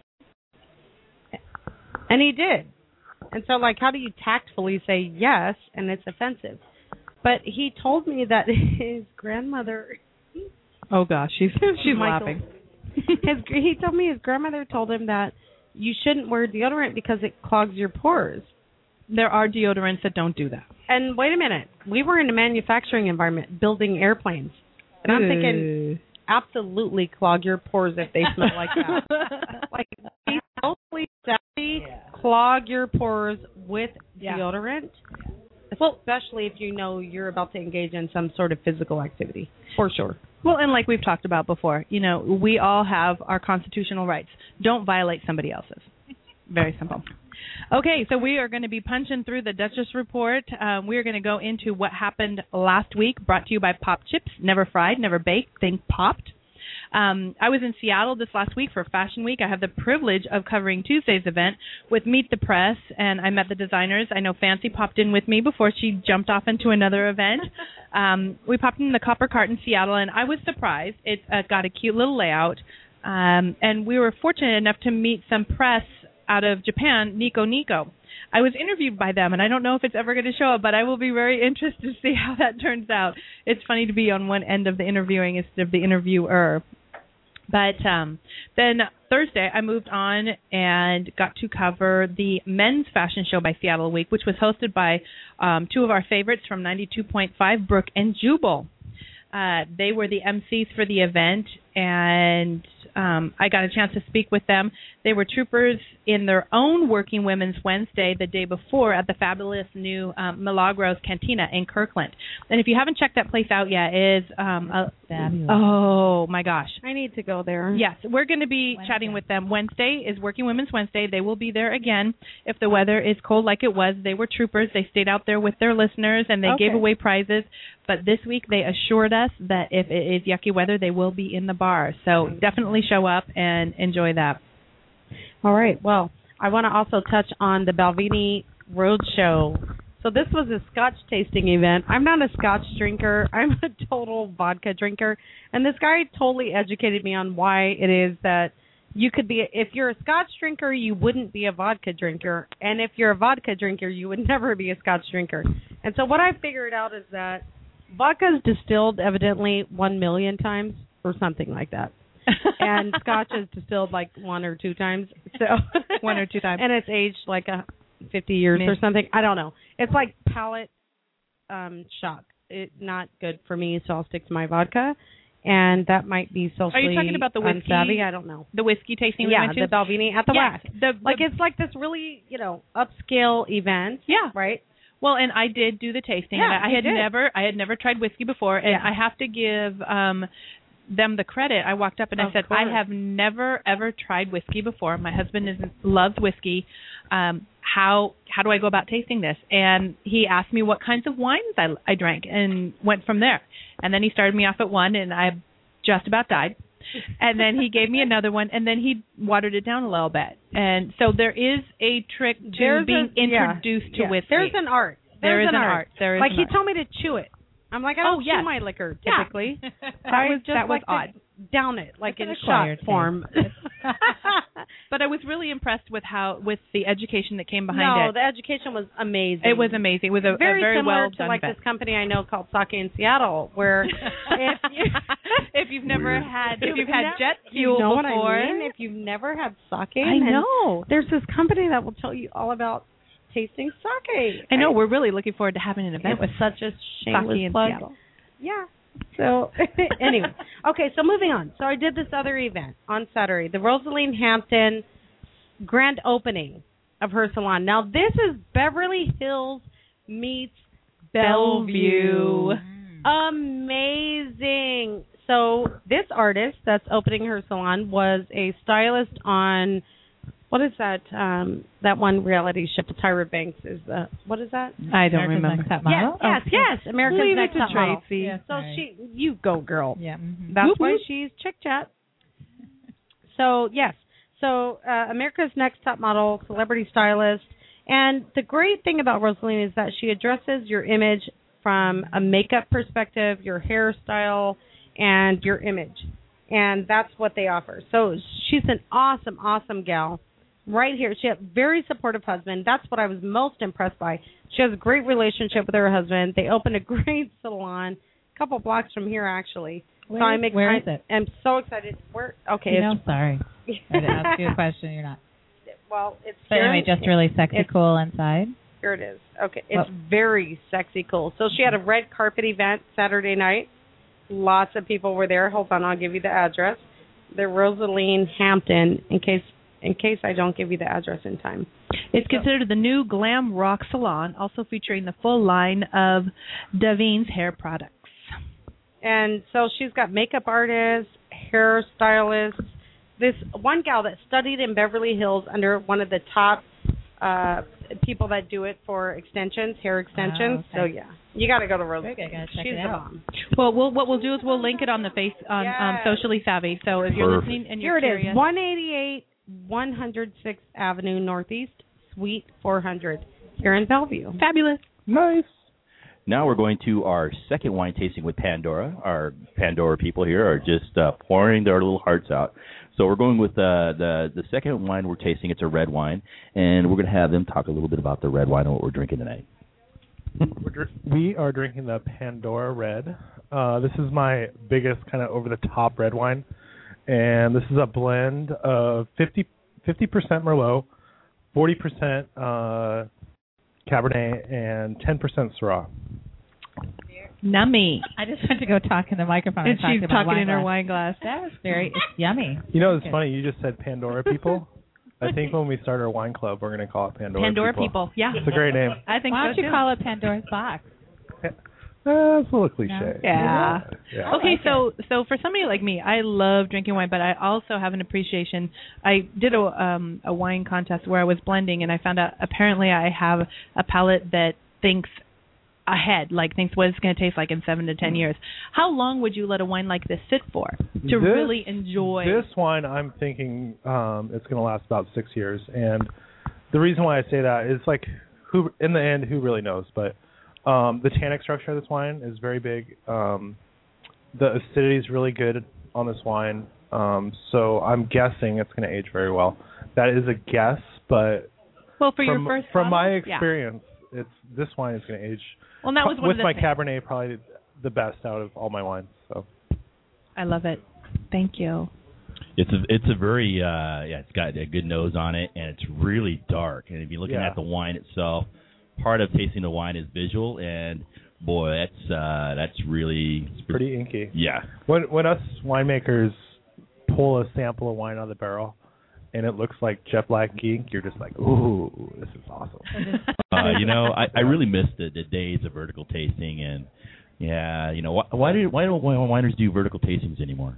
And he did. And so, like, how do you tactfully say yes, and it's offensive? But he told me that his grandmother... Oh, gosh, she's she's laughing. His, he told me his grandmother told him that you shouldn't wear deodorant because it clogs your pores. There are deodorants that don't do that. And wait a minute. We were in a manufacturing environment building airplanes. And I'm thinking, absolutely clog your pores if they smell like that. Like, be totally savvy, yeah. Clog your pores with yeah. deodorant. Well, especially if you know you're about to engage in some sort of physical activity, for sure. Well, and like we've talked about before, you know, we all have our constitutional rights. Don't violate somebody else's. Very simple. Okay, so we are going to be punching through the Duchess Report. Um, we are going to go into what happened last week, brought to you by Pop Chips. Never fried, never baked, think popped. Um, I was in Seattle this last week for Fashion Week. I have the privilege of covering Tuesday's event with Meet the Press, and I met the designers. I know Fancy popped in with me before she jumped off into another event. Um, we popped in the Copper Cart in Seattle, and I was surprised. It's uh, got a cute little layout, um, and we were fortunate enough to meet some press out of Japan, Nico Nico. I was interviewed by them, and I don't know if it's ever going to show up, but I will be very interested to see how that turns out. It's funny to be on one end of the interviewing instead of the interviewer. But um, then Thursday, I moved on and got to cover the Men's Fashion Show by Seattle Week, which was hosted by um, two of our favorites from ninety-two point five, Brooke and Jubal. Uh, they were the M Cs for the event, and um, I got a chance to speak with them. They were troopers in their own Working Women's Wednesday the day before at the fabulous new um, Milagros Cantina in Kirkland. And if you haven't checked that place out yet, it is um, a, fabulous. Oh my gosh! I need to go there. Yes, we're going to be Wednesday. chatting with them. Wednesday is Working Women's Wednesday. They will be there again. If the weather is cold like it was, they were troopers. They stayed out there with their listeners and they okay. gave away prizes. But this week they assured us that if it is yucky weather, they will be in the bar. So definitely show up and enjoy that. All right. Well, I want to also touch on the Balvenie Roadshow. So this was a Scotch tasting event. I'm not a Scotch drinker. I'm a total vodka drinker. And this guy totally educated me on why it is that you could be, if you're a Scotch drinker, you wouldn't be a vodka drinker. And if you're a vodka drinker, you would never be a Scotch drinker. And so what I figured out is that vodka is distilled evidently one million times or something like that. And Scotch is distilled like one or two times. So one or two times. And it's aged like a fifty years Maybe. or something. I don't know. It's like palate um, shock. It's not good for me, so I'll stick to my vodka. And that might be socially Are you talking about the whiskey? unsavvy. I don't know. The whiskey tasting yeah, we went to? the Balvenie at the yes, Wax. the, like the, it's like this really, you know, upscale event. Yeah. Right? Well, and I did do the tasting. Yeah, and I, I had did. never I had never tried whiskey before, and Yeah. I have to give um them the credit. I walked up and I Of said, course. I have never ever tried whiskey before. My husband is loves whiskey. Um, how how do I go about tasting this? And he asked me what kinds of wines I, I drank, and went from there. And then he started me off at one, and I just about died. And then he gave me another one, and then he watered it down a little bit. And so there is a trick to There's being a- yeah, introduced to yeah. whiskey. There's an art. There There's is an an art. art. There is like an he art. told me to chew it. I'm like, I don't Oh, chew yes. my liquor Yeah. typically. that I was just that was like to odd. down it like It's in an shot acquired taste. form. But I was really impressed with how with the education that came behind no, it. the education was amazing. It was amazing. It was a very, a very similar well to done like event. this company I know called Sake in Seattle, where if you if you've never had if you've never- had jet you fuel know before, what I mean? If you've never had sake, I and know. there's this company that will tell you all about tasting sake. I know. We're really looking forward to having an event It's with such a shameless sake in plug. Seattle. Yeah. So anyway, okay. So moving on. So I did this other event on Saturday, the Rosaline Hampton grand opening of her salon. Now this is Beverly Hills meets Bellevue. Amazing. So this artist that's opening her salon was a stylist on what is that? Um, that one reality show, Tyra Banks is the what is that? I don't America's remember. Next Top Yes, Model? yes, Okay. yes. America's Leave it Next to Top Model. Tracy. Yes, So right. she, you go, girl. Yeah. Mm-hmm. That's Whoop, why whoop. she's Chick Chat. So yes, so uh, America's Next Top Model, celebrity stylist, and the great thing about Rosaline is that she addresses your image from a makeup perspective, your hairstyle, and your image, and that's what they offer. So she's an awesome, awesome gal. Right here, she has a very supportive husband. That's what I was most impressed by. She has a great relationship with her husband. They opened a great salon, a couple blocks from here, actually. Where, so I'm ex- where is it? I'm so excited. Where? Okay, You it's know, sorry. I had to ask you a question. You're not. well, it's But here. anyway, just really sexy, it's- cool inside. Here it is. Okay, it's Well- very sexy cool. So she had a red carpet event Saturday night. Lots of people were there. Hold on, I'll give you the address. The Rosaline Hampton, in case in case I don't give you the address in time. It's considered the new glam rock salon, also featuring the full line of Davines hair products. And so she's got makeup artists, hairstylists. This one gal that studied in Beverly Hills under one of the top uh, people that do it for extensions, hair extensions. Oh, okay. So yeah, you got to go to Rose. Very good. Gotta check She's it the out. bomb. Well, we'll, what we'll do is we'll link it on the face on um, Yes. Socially Savvy. So if you're Perfect. listening and Here you're it curious, is, one eighty-eight, one oh sixth Avenue Northeast, Suite four hundred, here in Bellevue. fabulous. Nice. Now we're going to our second wine tasting with Pandora. Our Pandora people here are just uh, pouring their little hearts out. So we're going with uh, the the second wine we're tasting. It's a red wine, and we're going to have them talk a little bit about the red wine and what we're drinking tonight. We're dr- we are drinking the Pandora Red. Uh, this is my biggest kind of over-the-top red wine, and this is a blend of fifty percent Merlot, forty percent uh, Cabernet, and ten percent Syrah. Nummy. I just went to go talk in the microphone. And talk she's to my talking wine in her glass. wine glass. That was very, it's yummy. You know, it's Good. funny. You just said Pandora people. I think when we start our wine club, we're going to call it Pandora, Pandora people. people. Yeah. It's a great name. I think Why so don't you too. call it Pandora's Box? Uh, it's a little cliche. Yeah. Yeah. Okay, so so for somebody like me, I love drinking wine, but I also have an appreciation. I did a um a wine contest where I was blending, and I found out apparently I have a palate that thinks ahead, like thinks what it's going to taste like in seven to ten years. How long would you let a wine like this sit for to This- really enjoy? This wine, I'm thinking um, it's going to last about six years, and the reason why I say that is like, who in the end, who really knows? But um, the tannic structure of this wine is very big. Um, the acidity is really good on this wine, um, so I'm guessing it's going to age very well. That is a guess, but well, for from, your first from my bottle? Yeah. experience, it's this wine is going to age. Well, that was one with of the my things. Cabernet, probably the best out of all my wines. So I love it. Thank you. It's a it's a very uh, yeah. It's got a good nose on it, and it's really dark. And if you're looking Yeah. at the wine itself, part of tasting the wine is visual, and boy, that's uh, that's really it's pretty inky. Yeah. When when us winemakers pull a sample of wine out of the barrel, and it looks like jet black ink, you're just like, ooh, this is awesome. Uh, you know, I, I really miss the, the days of vertical tasting, and yeah, you know, why why do why don't wineries do vertical tastings anymore?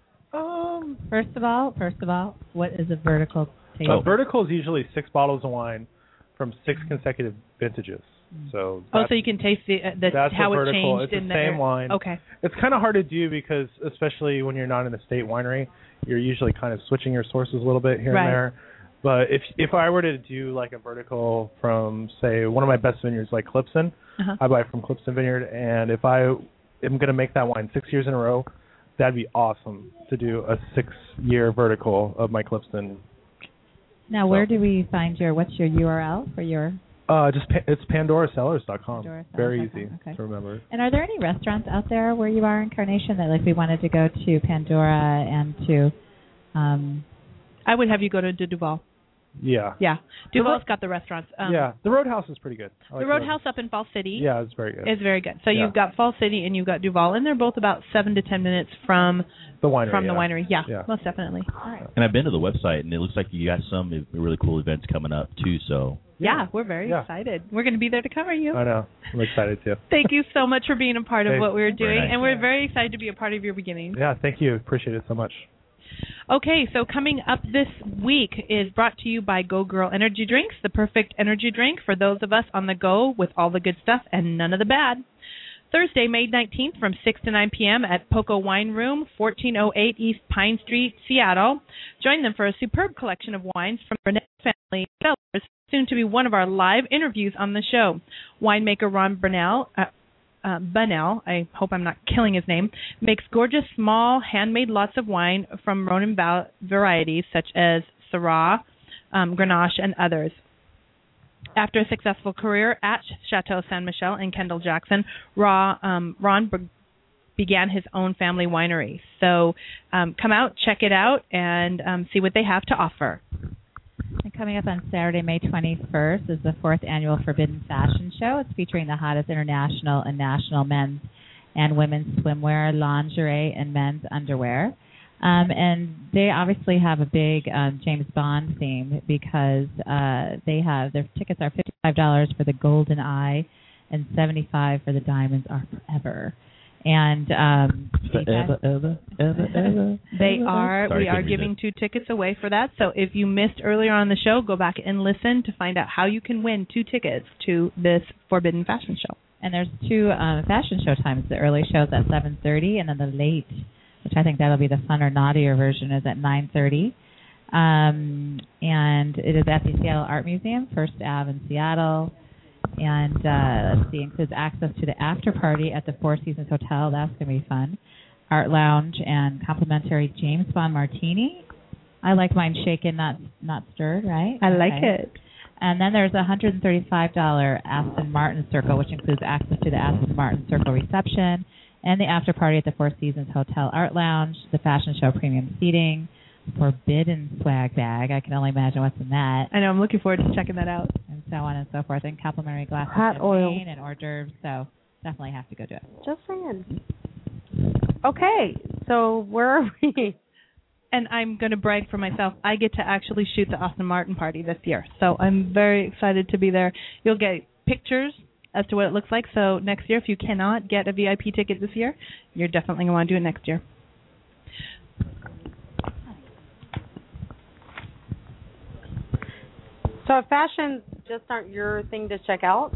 Um, First of all, first of all, what is a vertical tasting? a vertical is usually six bottles of wine from six consecutive vintages. So Oh, that's, so you can taste the, uh, the that's how a it vertical. changed It's in the the same wine. Okay. It's kind of hard to do because, especially when you're not in a state winery, you're usually kind of switching your sources a little bit here Right. and there. But if if I were to do like a vertical from, say, one of my best vineyards, like Clipson, Uh-huh. I buy from Clipson Vineyard, and if I am going to make that wine six years in a row, that'd be awesome to do a six-year vertical of my Clipson. Now, where do we find your, what's your U R L for your, Uh, just pa- it's pandora cellars dot com. Pandora Very Cellars dot easy com, okay. to remember. and are there any restaurants out there where you are in Carnation that, like, we wanted to go to Pandora and to, um, I would have you go to the Duval. Yeah. Yeah. Duval's got the restaurants. Um, yeah. The Roadhouse is pretty good. I like The Roadhouse up in Fall City Yeah, it's very good. is very good. So Yeah. you've got Fall City and you've got Duval, and they're both about seven to ten minutes from the winery. from the yeah. winery. Yeah, Yeah. most definitely. all right. And I've been to the website, and it looks like you got some really cool events coming up too. So Yeah, we're very Yeah. excited. We're going to be there to cover you. I know. I'm excited too. Thank you so much for being a part of Hey, what we're very doing, nice. and we're very excited to be a part of your beginning. Yeah, thank you. Appreciate it so much. Okay, so coming up this week is brought to you by Go Girl Energy Drinks, the perfect energy drink for those of us on the go with all the good stuff and none of the bad. Thursday, May nineteenth from six to nine p.m. at Poco Wine Room, fourteen oh eight East Pine Street, Seattle. Join them for a superb collection of wines from the Burnett family cellars, soon to be one of our live interviews on the show. Winemaker Ron Burnell, uh, uh, Bunnell, I hope I'm not killing his name, makes gorgeous small handmade lots of wine from Ronin val- varieties such as Syrah, um, Grenache, and others. After a successful career at Chateau Saint Michel in Kendall Jackson, Ra, um, Ron be- began his own family winery. So um, come out, check it out, and um, see what they have to offer. And coming up on Saturday, May twenty-first, is the fourth annual Forbidden Fashion Show. It's featuring the hottest international and national men's and women's swimwear, lingerie, and men's underwear. Um, and they obviously have a big um, James Bond theme because uh, they have their tickets are fifty-five dollars for the Golden Eye and seventy-five dollars for the Diamonds Are Forever. And um, Forever, ever, ever, ever. They are. Sorry, we are couldn't read giving it. two tickets away for that. So if you missed earlier on the show, go back and listen to find out how you can win two tickets to this Forbidden Fashion Show. And there's two um, fashion show times. The early show is at seven thirty, and then the late, which I think that'll be the fun or naughtier version, is at nine thirty. Um, and it is at the Seattle Art Museum, First Avenue in Seattle. And uh, let's see, includes access to the after party at the Four Seasons Hotel. That's going to be fun. Art lounge and complimentary James Bond martini. I like mine shaken, not not stirred, right? I like okay. it. And then there's a one hundred thirty-five dollars Aston Martin Circle, which includes access to the Aston Martin Circle reception and the after party at the Four Seasons Hotel Art Lounge, the fashion show premium seating, Forbidden swag bag. I can only imagine what's in that. I know. I'm looking forward to checking that out. And so on and so forth. And complimentary glass of Hot oil. champagne and hors d'oeuvres. So definitely have to go do it. Just saying. Okay, so where are we? And I'm going to brag for myself. I get to actually shoot the Aston Martin party this year. So I'm very excited to be there. You'll get pictures as to what it looks like. So next year, if you cannot get a V I P ticket this year, you're definitely going to want to do it next year. So if fashions just aren't your thing to check out?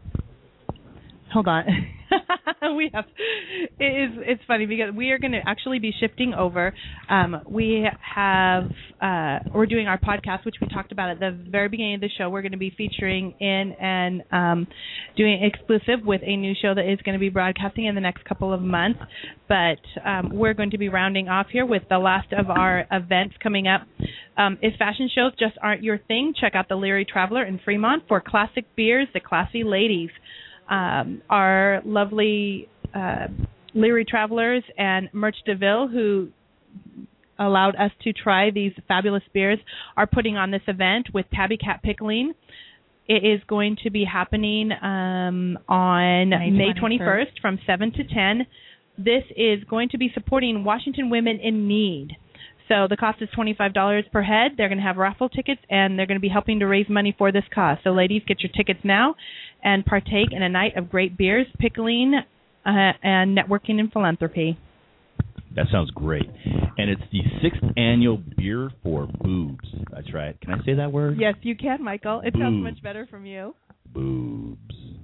Hold on. we have it is it's funny because we are going to actually be shifting over. Um, we have uh, we're doing our podcast, which we talked about at the very beginning of the show. We're going to be featuring in and um, doing exclusive with a new show that is going to be broadcasting in the next couple of months. But um, we're going to be rounding off here with the last of our events coming up. Um, if fashion shows just aren't your thing, check out the Leary Traveler in Fremont for classic beers, the classy ladies. Um, our lovely uh, Leary Travelers and Merch DeVille, who allowed us to try these fabulous beers, are putting on this event with Tabby Cat Pickling. It is going to be happening um, on May twenty-first from seven to ten. This is going to be supporting Washington Women in Need. So the cost is twenty-five dollars per head. They're going to have raffle tickets, and they're going to be helping to raise money for this cause. So ladies, get your tickets now and partake in a night of great beers, pickling, uh, and networking and philanthropy. That sounds great. And it's the sixth annual Beer for Boobs. That's right. Can I say that word? Yes, you can, Michael. It Boobs. sounds much better from you. Boobs.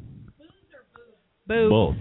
Boobs. Both.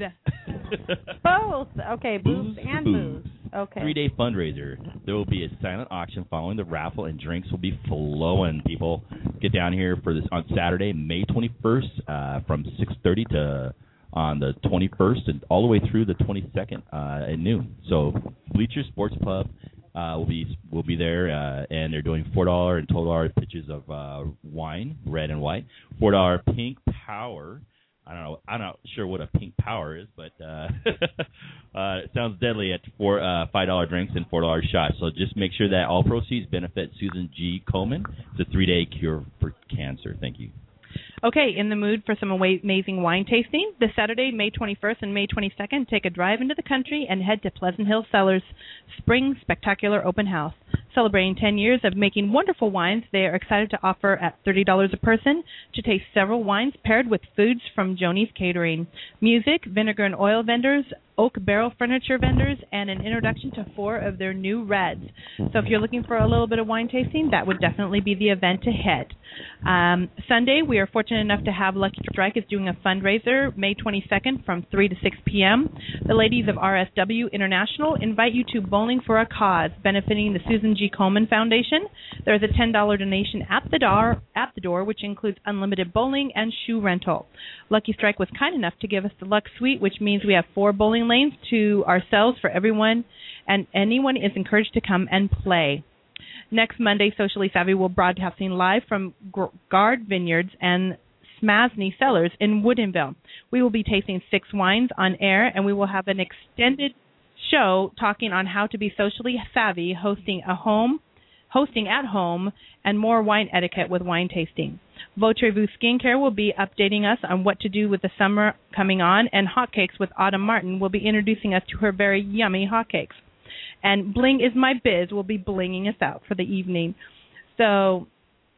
Both. Okay, boobs, Booze and for booze. Okay. Three-day fundraiser. There will be a silent auction following the raffle, and drinks will be flowing. People, get down here for this on Saturday, May twenty-first, uh, from six thirty to on the twenty-first, and all the way through the twenty-second uh, at noon. So, Bleacher Sports Pub uh, will be will be there, uh, and they're doing four dollar and twelve dollar pitches of uh, wine, red and white. Four dollar Pink Power. I don't know. I'm not sure what a Pink Power is, but uh, uh, it sounds deadly at four uh, five dollar drinks and four dollar shots. So just make sure that all proceeds benefit Susan G. Komen. It's a three day cure for cancer. Thank you. Okay, in the mood for some amazing wine tasting? This Saturday, May twenty-first and May twenty-second, take a drive into the country and head to Pleasant Hill Cellars Spring Spectacular Open House. Celebrating ten years of making wonderful wines, they are excited to offer at thirty dollars a person to taste several wines paired with foods from Joni's Catering, music, vinegar and oil vendors, oak barrel furniture vendors, and an introduction to four of their new reds. So if you're looking for a little bit of wine tasting, that would definitely be the event to hit. Um, Sunday, we are fortunate enough to have Lucky Strike is doing a fundraiser May twenty-second from three to six p.m. The ladies of R S W International invite you to Bowling for a Cause, benefiting the Susan G. Komen Foundation. There is a ten dollar donation at the door, at the door, which includes unlimited bowling and shoe rental. Lucky Strike was kind enough to give us the Luck Suite, which means we have four bowling lanes to ourselves for everyone, and anyone is encouraged to come and play. Next Monday, Socially Savvy will broadcasting live from Guard Vineyards and Smasney Cellars in Woodinville. We will be tasting six wines on air, and we will have an extended show talking on how to be socially savvy, hosting a home, hosting at home, and more wine etiquette with wine tasting. Votrevu Skincare will be updating us on what to do with the summer coming on, and Hotcakes with Autumn Martin will be introducing us to her very yummy hotcakes. And Bling is My Biz will be blinging us out for the evening. So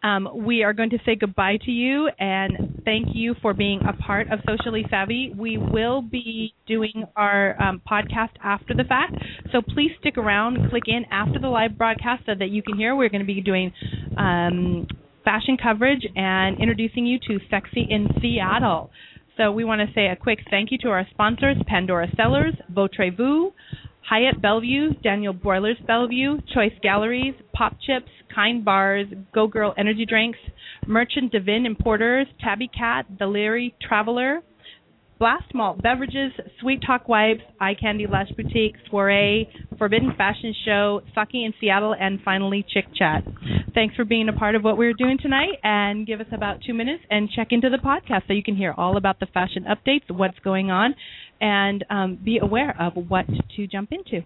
Um, we are going to say goodbye to you and thank you for being a part of Socially Savvy. We will be doing our um, podcast after the fact, so please stick around, click in after the live broadcast so that you can hear. We're going to be doing um, fashion coverage and introducing you to Sexy in Seattle. So we want to say a quick thank you to our sponsors, Pandora Cellars, Vautrevu, Hyatt Bellevue, Daniel Broilers Bellevue, Choice Galleries, Pop Chips, Kind Bars, Go Girl Energy Drinks, Merchant Divin Importers, Tabby Cat, The Leary Traveler, Blast Malt Beverages, Sweet Talk Wipes, Eye Candy Lash Boutique, Soiree, Forbidden Fashion Show, Sake in Seattle, and finally Chick Chat. Thanks for being a part of what we're doing tonight, and give us about two minutes and check into the podcast so you can hear all about the fashion updates, what's going on, and um, be aware of what to jump into.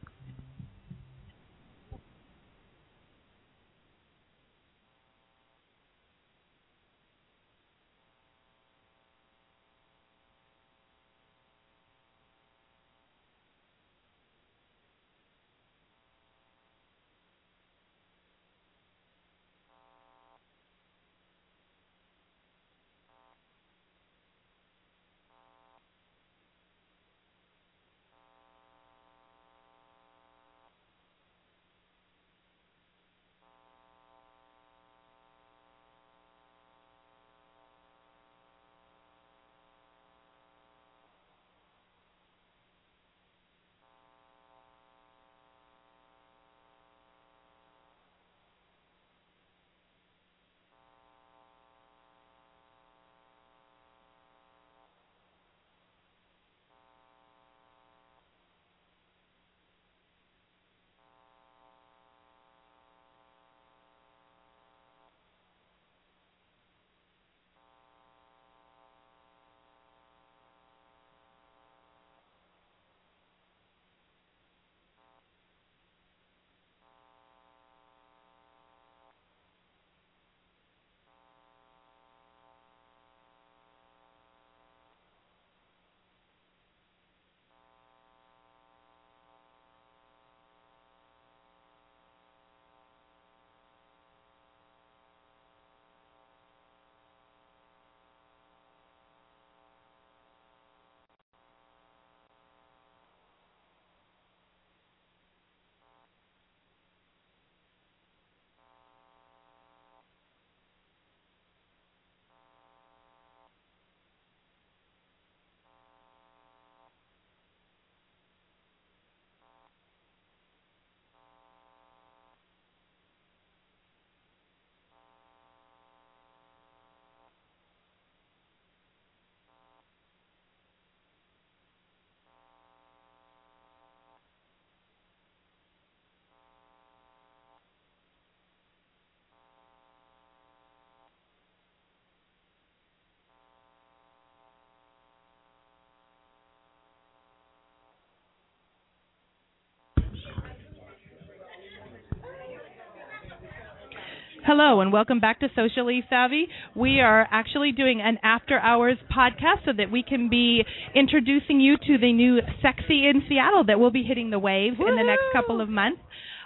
Hello and welcome back to Socially Savvy. We are actually doing an after hours podcast so that we can be introducing you to the new Sexy in Seattle that will be hitting the waves Woo! In the next couple of months.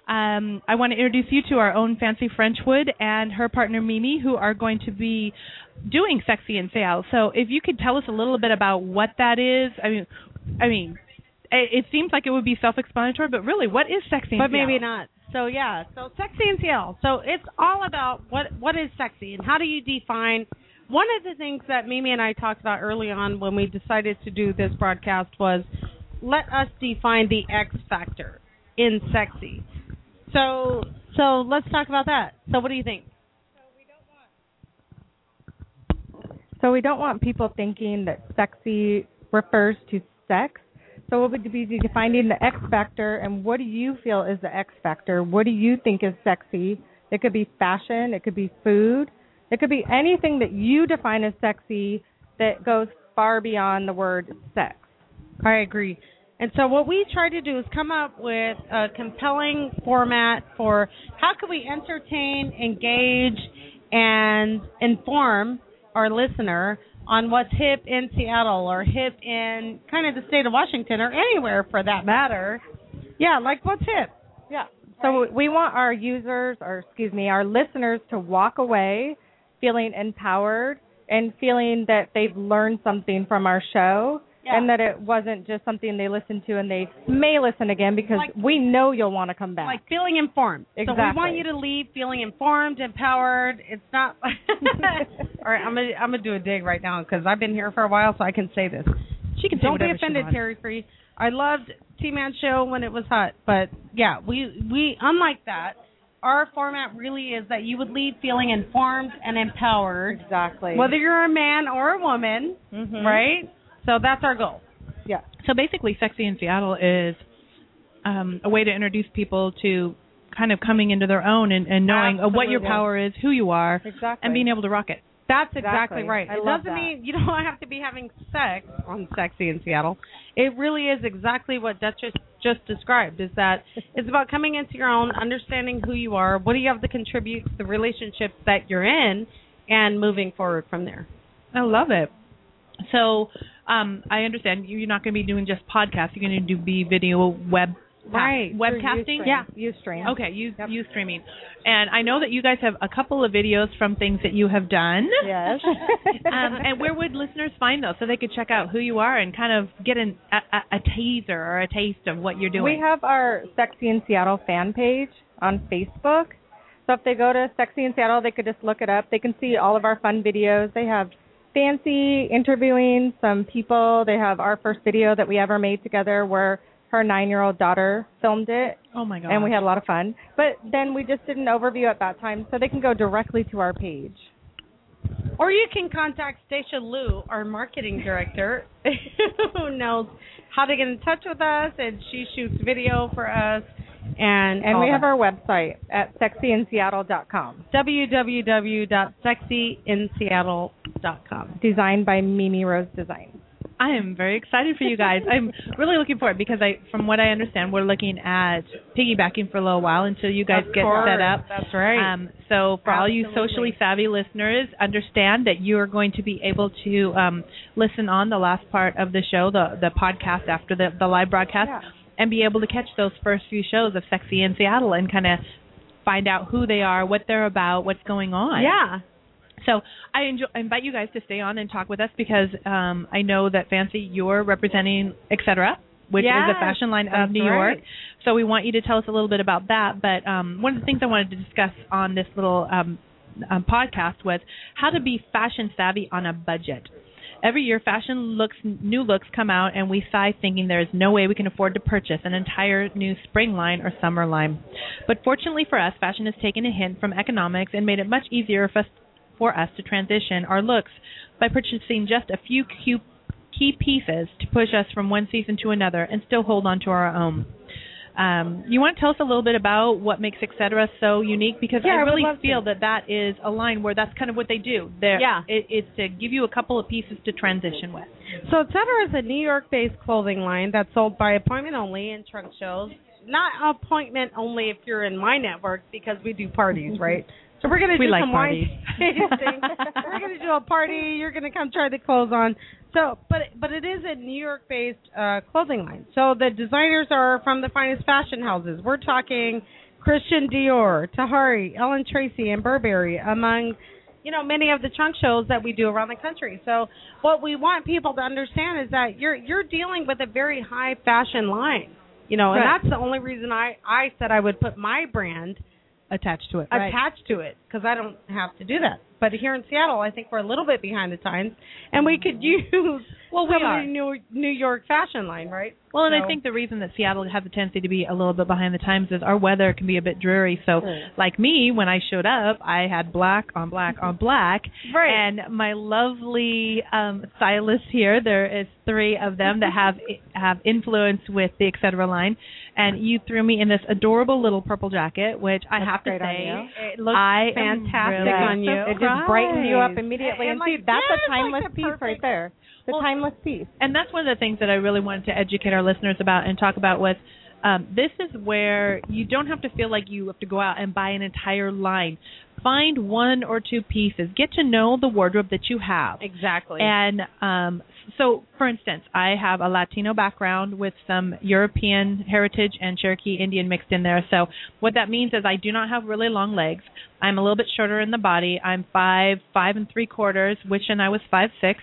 Um, I want to introduce you to our own Fancy Frenchwood and her partner Mimi, who are going to be doing Sexy in Seattle. So if you could tell us a little bit about what that is. I mean, I mean, it, it seems like it would be self-explanatory, but really, what is Sexy in but Seattle? But maybe not. So, yeah, so Sexy in Seattle. So it's all about what what is sexy and how do you define. One of the things that Mimi and I talked about early on when we decided to do this broadcast was let us define the X factor in sexy. So so let's talk about that. So what do you think? So we don't want people thinking that sexy refers to sex. So what would be defining the X factor, and what do you feel is the X factor? What do you think is sexy? It could be fashion. It could be food. It could be anything that you define as sexy that goes far beyond the word sex. I agree. And so what we try to do is come up with a compelling format for how can we entertain, engage, and inform our listener on what's hip in Seattle or hip in kind of the state of Washington or anywhere for that matter. Yeah, like what's hip. Yeah. So we want our users, or excuse me, our listeners to walk away feeling empowered and feeling that they've learned something from our show. Yeah. And that it wasn't just something they listened to and they may listen again because like, we know you'll want to come back. Like feeling informed. Exactly. So we want you to leave feeling informed, empowered. It's not. All right, I'm gonna I'm gonna do a dig right now because I've been here for a while, so I can say this. She can. Don't be offended, Terry Free. I loved T-Man show when it was hot, but yeah, we we unlike that. Our format really is that you would leave feeling informed and empowered. Exactly. Whether you're a man or a woman, mm-hmm. right? So that's our goal. Yeah. So basically, Sexy in Seattle is um, a way to introduce people to kind of coming into their own and, and knowing uh, what your power is, who you are, exactly. and being able to rock it. That's exactly, exactly right. I it love doesn't that. mean you don't have to be having sex on Sexy in Seattle. It really is exactly what Duchess just described, is that it's about coming into your own, understanding who you are, what do you have to contribute to the relationships that you're in, and moving forward from there. I love it. So um, I understand you're not going to be doing just podcasts. You're going to do be video web right webcasting. Yeah, Ustream. Okay, use yep. Ustreaming. And I know that you guys have a couple of videos from things that you have done. Yes. um, and where would listeners find those so they could check out who you are and kind of get an, a, a, a teaser or a taste of what you're doing? We have our Sexy in Seattle fan page on Facebook. So if they go to Sexy in Seattle, they could just look it up. They can see all of our fun videos. They have Fancy interviewing some people. They have our first video that we ever made together where her nine-year-old daughter filmed it. Oh, my God. And we had a lot of fun. But then we just did an overview at that time, so they can go directly to our page. Or you can contact Stacia Liu, our marketing director, who knows how to get in touch with us, and she shoots video for us. And and we that. have our website at sexy in seattle dot com. w w w dot sexy in seattle dot com. Designed by Mimi Rose Design. I am very excited for you guys. I'm really looking forward because I, from what I understand, we're looking at piggybacking for a little while until you guys of get course. set up. That's right. Um, so for Absolutely. all you socially savvy listeners, understand that you are going to be able to um, listen on the last part of the show, the the podcast after the, the live broadcast, yeah. and be able to catch those first few shows of Sexy in Seattle and kind of find out who they are, what they're about, what's going on. Yeah. So I enjoy, invite you guys to stay on and talk with us because um, I know that Fancy, you're representing et cetera, which yes, is a fashion line of New right. York. So we want you to tell us a little bit about that. But um, one of the things I wanted to discuss on this little um, um, podcast was how to be fashion savvy on a budget. Every year, fashion looks, new looks come out, and we sigh thinking there is no way we can afford to purchase an entire new spring line or summer line. But fortunately for us, fashion has taken a hint from economics and made it much easier for us for us to transition our looks by purchasing just a few key pieces to push us from one season to another and still hold on to our own. Um, you want to tell us a little bit about what makes et cetera so unique? Because yeah, I really I feel to. that that is a line where that's kind of what they do. They're, yeah. It, it's to give you a couple of pieces to transition with. So et cetera is a New York-based clothing line that's sold by appointment only in trunk shows. Not appointment only if you're in my network because we do parties, right? So we're going to do like some parties. wine tasting. We're going to do a party. You're going to come try the clothes on. So, but but it is a New York-based uh, clothing line. So the designers are from the finest fashion houses. We're talking Christian Dior, Tahari, Ellen Tracy, and Burberry, among you know many of the trunk shows that we do around the country. So what we want people to understand is that you're you're dealing with a very high fashion line. You know, and right. that's the only reason I I said I would put my brand attached to it. Right. Attached to it, because I don't have to do that. But here in Seattle, I think we're a little bit behind the times, and we could use well, we some are. of the New, New York fashion line, right? Well, and so. I think the reason that Seattle has a tendency to be a little bit behind the times is our weather can be a bit dreary. So, mm. like me, when I showed up, I had black on black on black. Right. And my lovely um, stylists here, there is three of them that have have influence with the et cetera line. And you threw me in this adorable little purple jacket, which I That's have to great say, on it looks I fantastic really on you. It just brightens you up immediately. And, and see, like, that's yes, a timeless like piece perfect. right there. The well, timeless piece. And that's one of the things that I really wanted to educate our listeners about and talk about was um, this is where you don't have to feel like you have to go out and buy an entire line. Find one or two pieces. Get to know the wardrobe that you have. Exactly. And um, so, for instance, I have a Latino background with some European heritage and Cherokee Indian mixed in there. So what that means is I do not have really long legs. I'm a little bit shorter in the body. I'm five, five and three quarters, which and I was five six.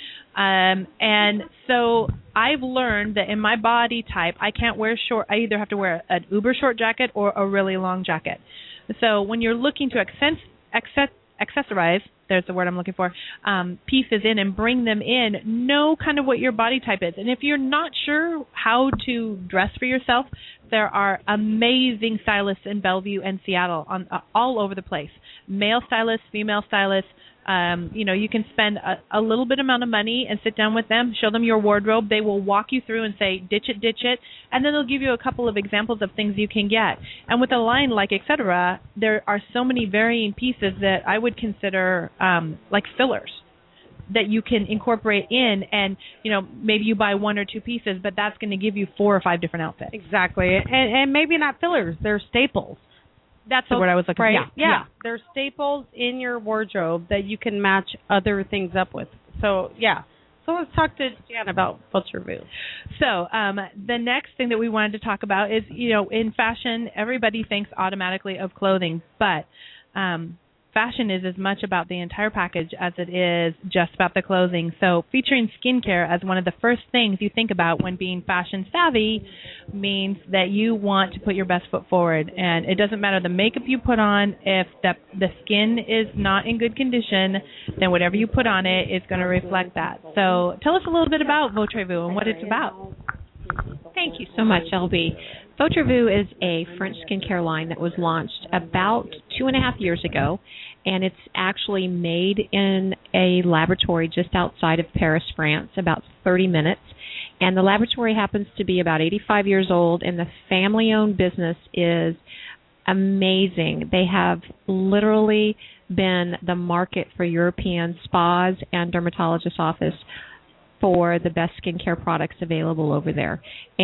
Um, and so I've learned that in my body type, I can't wear short. I either have to wear an uber short jacket or a really long jacket. So when you're looking to accent, accent, accessorize, there's the word I'm looking for, um, pieces in and bring them in, know kind of what your body type is. And if you're not sure how to dress for yourself, there are amazing stylists in Bellevue and Seattle on uh, all over the place. Male stylists, female stylists. Um, you know, you can spend a, a little bit amount of money and sit down with them, show them your wardrobe. They will walk you through and say, ditch it, ditch it. And then they'll give you a couple of examples of things you can get. And with a line like et cetera, there are so many varying pieces that I would consider um, like fillers that you can incorporate in. And, you know, maybe you buy one or two pieces, but that's going to give you four or five different outfits. Exactly. And, and maybe not fillers. They're staples. That's so, the word I was looking right. for. Yeah, Yeah. yeah. There's staples in your wardrobe that you can match other things up with. So, yeah. So let's talk to Jan about Votre Vu. So um, the next thing that we wanted to talk about is, you know, in fashion, everybody thinks automatically of clothing, but um, fashion is as much about the entire package as it is just about the clothing. So featuring skincare as one of the first things you think about when being fashion savvy means that you want to put your best foot forward. And it doesn't matter the makeup you put on. If the, the skin is not in good condition, then whatever you put on it is going to reflect that. So tell us a little bit about Votre Vu and what it's about. Thank you so much, L B. Votre Vu is a French skincare line that was launched about two and a half years ago, and it's actually made in a laboratory just outside of Paris, France, about thirty minutes. And the laboratory happens to be about eighty-five years old, and the family-owned business is amazing. They have literally been the market for European spas and dermatologist office for the best skincare products available over there.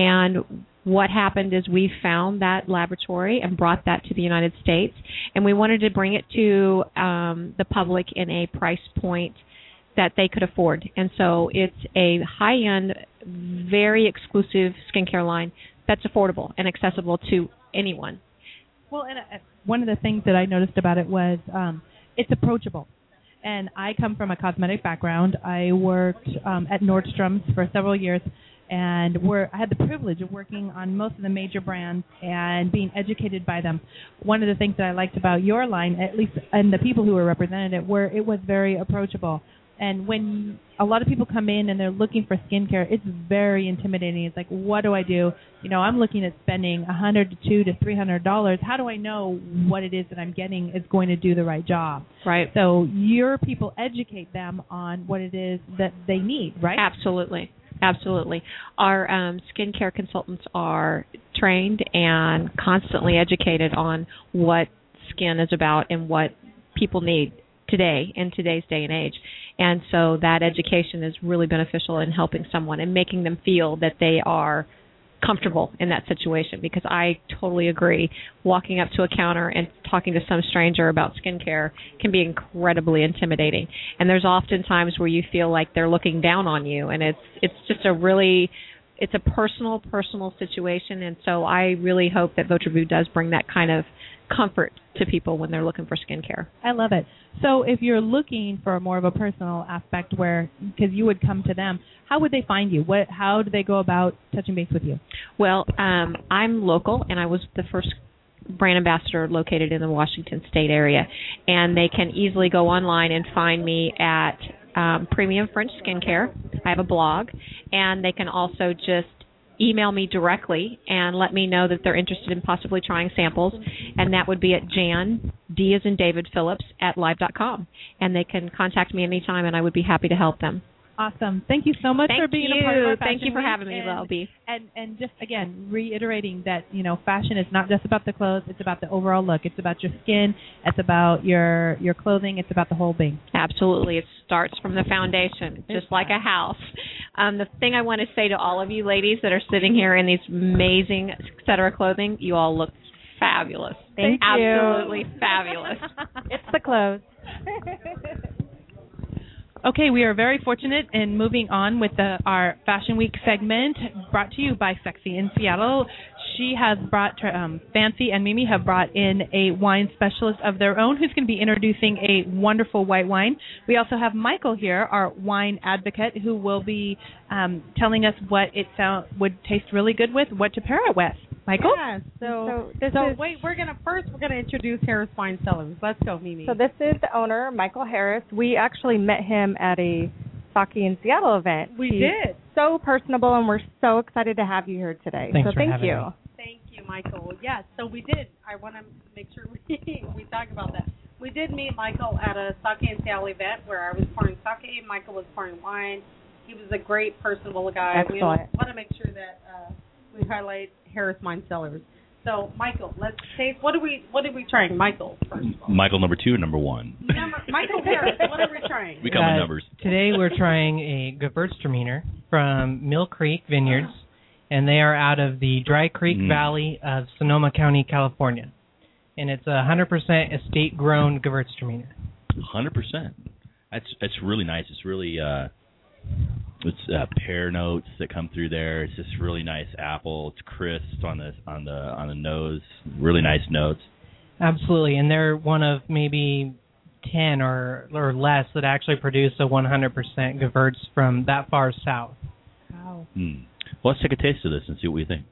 And what happened is we found that laboratory and brought that to the United States, and we wanted to bring it to um, the public in a price point that they could afford. And so it's a high-end, very exclusive skincare line that's affordable and accessible to anyone. Well, and uh, one of the things that I noticed about it was um, it's approachable. And I come from a cosmetic background. I worked um, at Nordstrom's for several years, and were, I had the privilege of working on most of the major brands and being educated by them. One of the things that I liked about your line, at least, and the people who were represented it, were it was very approachable. And when a lot of people come in and they're looking for skincare, it's very intimidating. It's like, what do I do? You know, I'm looking at spending a hundred to two to three hundred dollars. How do I know what it is that I'm getting is going to do the right job? Right. So your people educate them on what it is that they need, right? Absolutely. Absolutely. Our um, skincare consultants are trained and constantly educated on what skin is about and what people need today in today's day and age. And so that education is really beneficial in helping someone and making them feel that they are comfortable in that situation, because I totally agree. Walking up to a counter and talking to some stranger about skincare can be incredibly intimidating. And there's often times where you feel like they're looking down on you, and it's it's just a really it's a personal, personal situation. And so I really hope that Votre Vu does bring that kind of comfort to people when they're looking for skincare. I love it. So if you're looking for more of a personal aspect where, because you would come to them, how would they find you? What? How do they go about touching base with you? Well, um, I'm local, and I was the first brand ambassador located in the Washington State area. And they can easily go online and find me at um, Premium French Skincare. I have a blog, and they can also just email me directly and let me know that they're interested in possibly trying samples, and that would be at Jan, D as in David Phillips, at live dot com. And they can contact me anytime, and I would be happy to help them. Awesome. Thank you so much Thank for being you. a part of our Thank you for Week. having me, L B. And, and just, again, reiterating that, you know, fashion is not just about the clothes. It's about the overall look. It's about your skin. It's about your your clothing. It's about the whole thing. Absolutely. It starts from the foundation, just like a house. Um, the thing I want to say to all of you ladies that are sitting here in these amazing et cetera clothing, you all look fabulous. Thank Absolutely you. Absolutely fabulous. It's the clothes. Okay, we are very fortunate in moving on with the, our Fashion Week segment brought to you by Sexy in Seattle. She has brought, um, Fancy and Mimi have brought in a wine specialist of their own who's going to be introducing a wonderful white wine. We also have Michael here, our wine advocate, who will be um, telling us what it sound, would taste really good with, what to pair it with. Michael? Yeah, so, So this so is wait, we're going to, first we're going to introduce Harris Wine Cellars. Let's go, Mimi. so this is the owner, Michael Harris. We actually met him at a Sake in Seattle event. We He's did. so personable, and we're so excited to have you here today. Thanks so for thank having you. me. Thank you, Michael. Yes, so we did. I want to make sure we, we talk about that. We did meet Michael at a Sake in Seattle event where I was pouring sake, Michael was pouring wine. He was a great, personable guy. Excellent. We want to make sure that uh, we highlight Harris Wine Cellars. So, Michael, let's taste. What are we? What are we trying, Michael? First of all, Michael number two, number one. Number, Michael Harris. What are we trying? We come Uh, in numbers. Today we're trying a Gewürztraminer from Mill Creek Vineyards, and they are out of the Dry Creek Mm. Valley of Sonoma County, California. And it's a one hundred percent estate-grown Gewürztraminer. one hundred percent. That's that's really nice. It's really uh, it's uh, pear notes that come through there. It's just really nice apple. It's crisp on the on the on the nose. Really nice notes. Absolutely, and they're one of maybe ten or or less that actually produce a one hundred percent Gewürz from that far south. Wow. Mm. Well, let's take a taste of this and see what we think.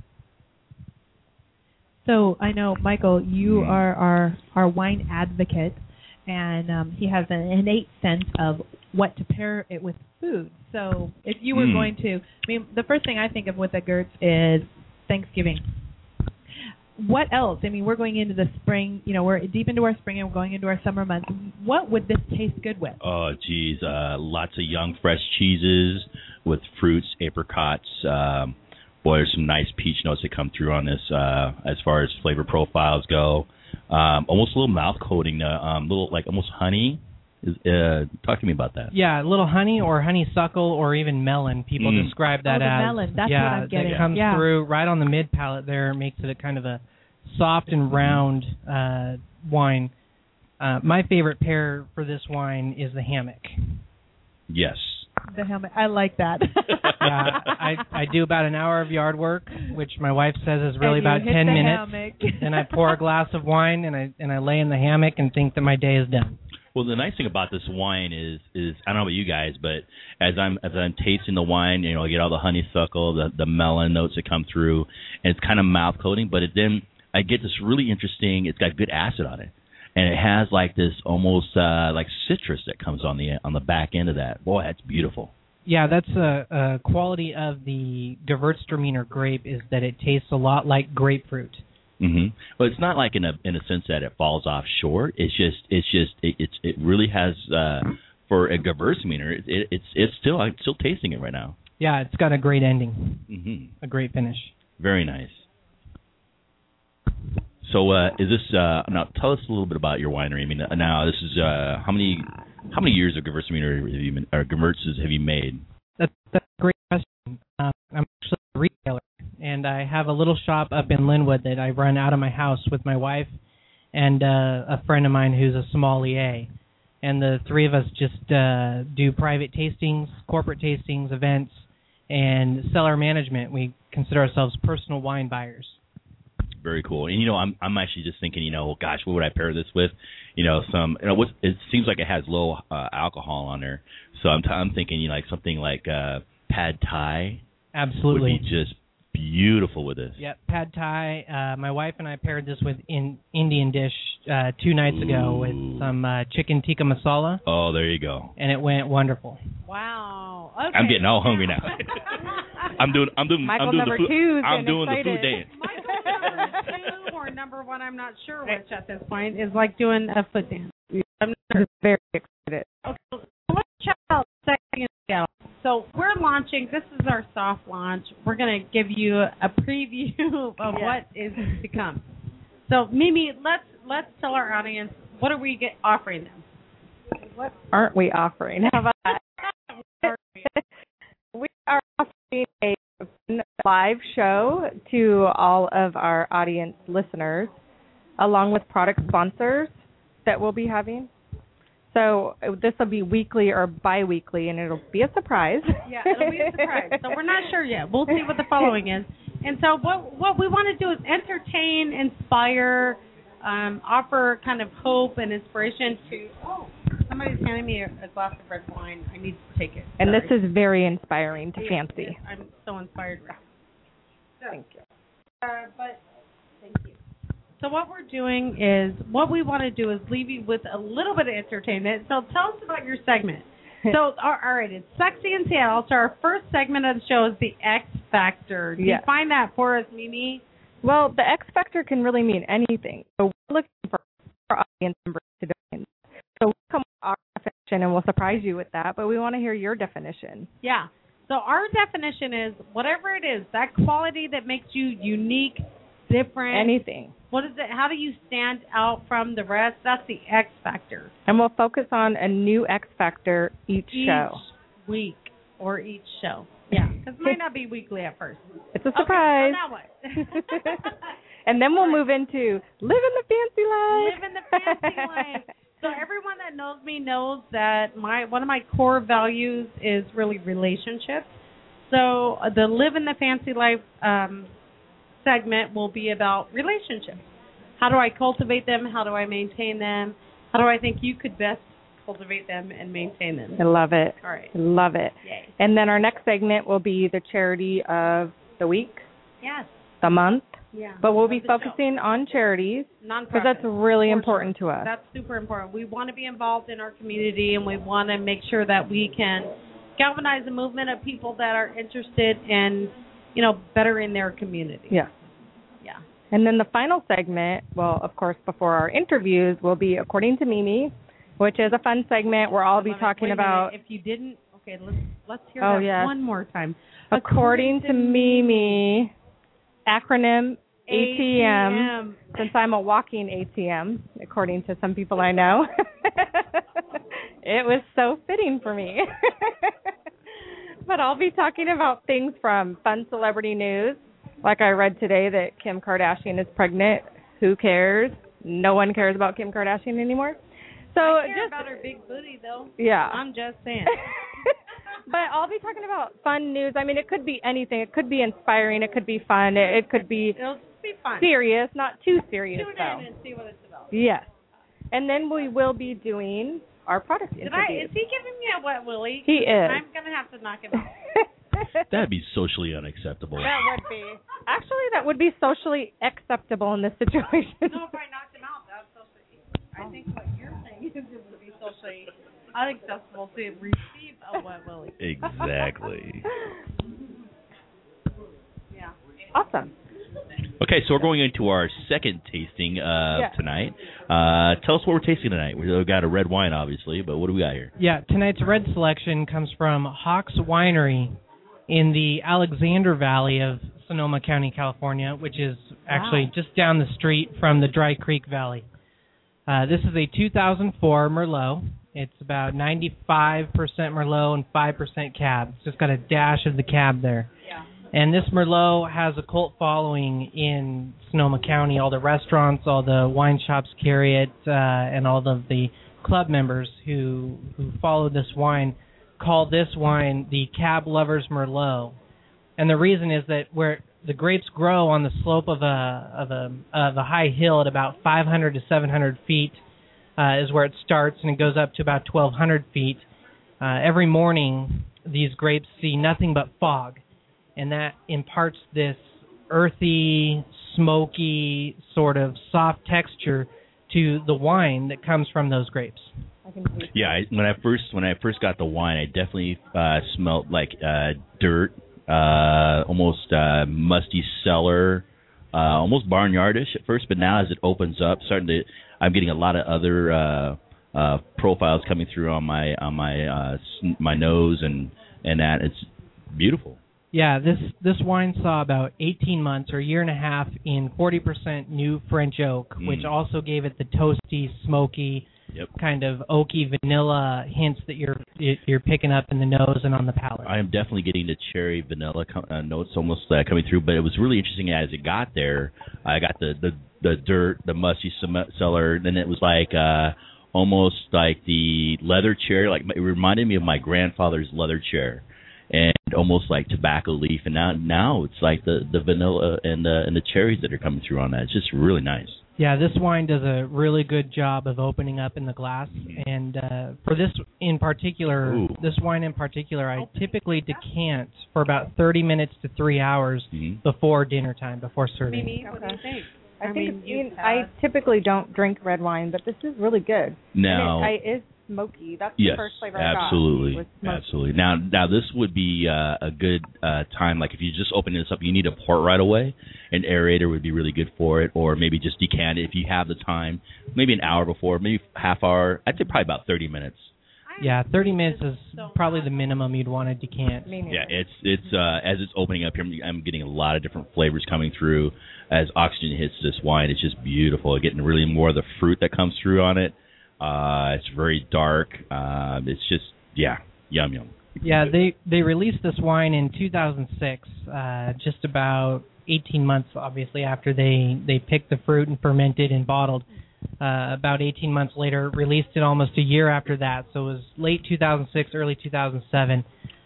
So I know, Michael, you are our, our wine advocate, and um, he has an innate sense of what to pair it with food. So if you were Mm. going to, I mean, the first thing I think of with a Gewürz is Thanksgiving. What else? I mean, we're going into the spring, you know, we're deep into our spring and we're going into our summer months. What would this taste good with? Oh, geez, uh, lots of young, fresh cheeses with fruits, apricots. Um, boy, there's some nice peach notes that come through on this uh, as far as flavor profiles go. Um, almost a little mouth coating, uh, um, little like almost honey. Is, uh, talk to me about that. Yeah, a little honey or honeysuckle or even melon. People Mm. describe that Oh, the as melon. That's yeah, what I'm getting. that comes Yeah. through right on the mid palate there, makes it a kind of a soft and round uh, wine. Uh, my favorite pair for this wine is the hammock. Yes. The helmet. I like that. Yeah, I I do about an hour of yard work, which my wife says is really And you about hit ten the minutes. hammock. Then I pour a glass of wine and I and I lay in the hammock and think that my day is done. Well, the nice thing about this wine is, is I don't know about you guys, but as I'm as I'm tasting the wine, you know, I get all the honeysuckle, the the melon notes that come through, and it's kind of mouth coating. But it, then I get this really interesting. It's got good acid on it, and it has like this almost uh, like citrus that comes on the on the back end of that. Boy, that's beautiful. Yeah, that's a, a quality of the Gewürztraminer grape is that it tastes a lot like grapefruit. Mm-hmm. But it's not like in a in a sense that it falls off short. It's just it's just it it's, it really has uh, for a Gewürztraminer. It, it, it's it's still I'm still tasting it right now. Yeah, it's got a great ending, Mm-hmm. a great finish. Very nice. So uh, is this uh, now? Tell us a little bit about your winery. I mean, uh, now this is uh, how many how many years of Gewürztraminer have you been, or Gewürzes have you made? That's, that's a great question. Um, I'm actually a retailer, and I have a little shop up in Linwood that I run out of my house with my wife and uh, a friend of mine who's a sommelier. And the three of us just uh, do private tastings, corporate tastings, events, and cellar management. We consider ourselves personal wine buyers. Very cool. And you know, I'm I'm actually just thinking, you know, gosh, what would I pair this with? You know, some. You know, what it seems like it has low uh, alcohol on there, so I'm t- I'm thinking, you know, like something like uh, pad thai. Absolutely. Would be just beautiful with this. Yep, pad thai. Uh, my wife and I paired this with in Indian dish uh, two nights ago with some uh, chicken tikka masala. Oh, there you go. And it went wonderful. Wow. Okay. I'm getting all hungry now. I'm doing I'm doing Michael I'm doing number the food. two's I'm getting doing excited. the food dance. Michael number two or number one, I'm not sure which at this point, is like doing a foot dance. I'm not very excited. Okay, so let's check out Sexy in Seattle. So we're launching. This is our soft launch. We're going to give you a preview of Yeah. what is to come. So Mimi, let's let's tell our audience, what are we get, offering them? What aren't we offering? How about that? We are offering a live show to all of our audience listeners, along with product sponsors that we'll be having. So uh, this will be weekly or bi-weekly, and it'll be a surprise. Yeah, it'll be a surprise. So we're not sure yet. We'll see what the following is. And so what what we want to do is entertain, inspire, um, offer kind of hope and inspiration to. Oh, somebody's handing me a, a glass of red wine. I need to take it. And Sorry. this is very inspiring to Yes, Fancy. yes, I'm so inspired. Thank you. Uh, but thank you. So what we're doing is, what we want to do is leave you with a little bit of entertainment. So tell us about your segment. So, all right, it's Sexy in Seattle. So our first segment of the show is the X Factor. Do Yes. you find that for us, Mimi? Well, the X Factor can really mean anything. So we're looking for our audience members to define. So we come with our definition, and we'll surprise you with that, but we want to hear your definition. Yeah. So our definition is whatever it is, that quality that makes you unique, different. Anything. What is it? How do you stand out from the rest? That's the X Factor. And we'll focus on a new X Factor each, Each show. week or each show. Yeah, because it might not be weekly at first. It's a surprise. Okay, so now what? And then we'll move into living the fancy life. Living the fancy life. So everyone that knows me knows that my one of my core values is really relationships. So uh, the Live in the Fancy Life um, segment will be about relationships. How do I cultivate them? How do I maintain them? How do I think you could best cultivate them and maintain them? I love it. All right. I love it. Yay. And then our next segment will be the charity of the week, Yes. the month. Yeah. But we'll Of be the show. focusing on charities Nonprofit. because that's really For important sure. to us. That's super important. We want to be involved in our community, and we want to make sure that we can galvanize a movement of people that are interested in, you know, bettering their community. Yeah. Yeah. And then the final segment, well, of course, before our interviews, will be According to Mimi, which is a fun segment where I'll be Wait a talking minute. about. If you didn't, okay, let's let's hear Oh, that yes. one more time. According to Mimi, acronym A T M, since I'm a walking A T M, according to some people I know. It was so fitting for me. But I'll be talking about things from fun celebrity news, like I read today that Kim Kardashian is pregnant. Who cares? No one cares about Kim Kardashian anymore. So I care just about her big booty, though. Yeah. I'm just saying. But I'll be talking about fun news. I mean, it could be anything. It could be inspiring. It could be fun. It, it could be It'll be fun. serious, not too serious, Tune though. in and see what it's about. Yes. And then we will be doing our product Did I, interviews. is he giving me a wet willy? He is. I'm going to have to knock him out. That'd be socially unacceptable. That would be. Actually, that would be socially acceptable in this situation. No, if I knocked him out, that's socially. I think what you're saying is it would be socially unacceptable to receive a wet willy. Exactly. Yeah. Awesome. Okay, so we're going into our second tasting uh, Yeah. tonight. Uh, tell us what we're tasting tonight. We've got a red wine, obviously, but what do we got here? Yeah, tonight's red selection comes from Hawks Winery in the Alexander Valley of Sonoma County, California, which is actually Wow. just down the street from the Dry Creek Valley. Uh, this is a two thousand four Merlot. It's about ninety-five percent Merlot and five percent Cab. It's just got a dash of the Cab there. Yeah. And this Merlot has a cult following in Sonoma County. All the restaurants, all the wine shops carry it, uh, and all of the club members who who follow this wine call this wine the Cab Lovers Merlot. And the reason is that where the grapes grow on the slope of a of a of a high hill at about five hundred to seven hundred feet uh, is where it starts, and it goes up to about twelve hundred feet. Uh, every morning, these grapes see nothing but fog, and that imparts this earthy, smoky, sort of soft texture to the wine that comes from those grapes. Yeah, I, when I first when I first got the wine, I definitely uh, smelled like uh, dirt, uh, almost uh, musty cellar, uh, almost barnyardish at first. But now as it opens up, starting to, I'm getting a lot of other uh, uh, profiles coming through on my on my uh, my nose and and that it's beautiful. Yeah, this this wine saw about eighteen months or a year and a half in forty percent new French oak, Mm. which also gave it the toasty, smoky, Yep. kind of oaky vanilla hints that you're you're picking up in the nose and on the palate. I am definitely getting the cherry vanilla com- uh, notes almost uh, coming through, but it was really interesting as it got there. I got the the, the dirt, the musty cem- cellar, then it was like uh, almost like the leather chair. Like it reminded me of my grandfather's leather chair, and almost like tobacco leaf. And now now it's like the, the vanilla and the and the cherries that are coming through on that. It's just really nice. Yeah, this wine does a really good job of opening up in the glass, and uh, for this in particular, Ooh. this wine in particular, I typically decant for about thirty minutes to three hours mm-hmm. before dinner time, before serving. Mimi, what do you think? I, I think mean, you know, I typically don't drink red wine, but this is really good. Now, and it, I, it's smoky. That's yes, the first flavor I got. absolutely, was smoky. absolutely. Now, now this would be uh, a good uh, time. Like if you just open this up, you need to pour it right away. An aerator would be really good for it, or maybe just decant it if you have the time. Maybe an hour before, maybe half hour. I'd say probably about thirty minutes. Yeah, thirty minutes is probably the minimum you'd want to decant. Yeah, it's it's uh, as it's opening up here, I'm, I'm getting a lot of different flavors coming through as oxygen hits this wine. It's just beautiful. Getting really more of the fruit that comes through on it. Uh, it's very dark. Uh, it's just yeah, yum yum. Yeah, they they released this wine in two thousand six, uh, just about eighteen months, obviously, after they they picked the fruit and fermented and bottled. Uh, about eighteen months later, released it almost a year after that, so it was late two thousand six, early two thousand seven.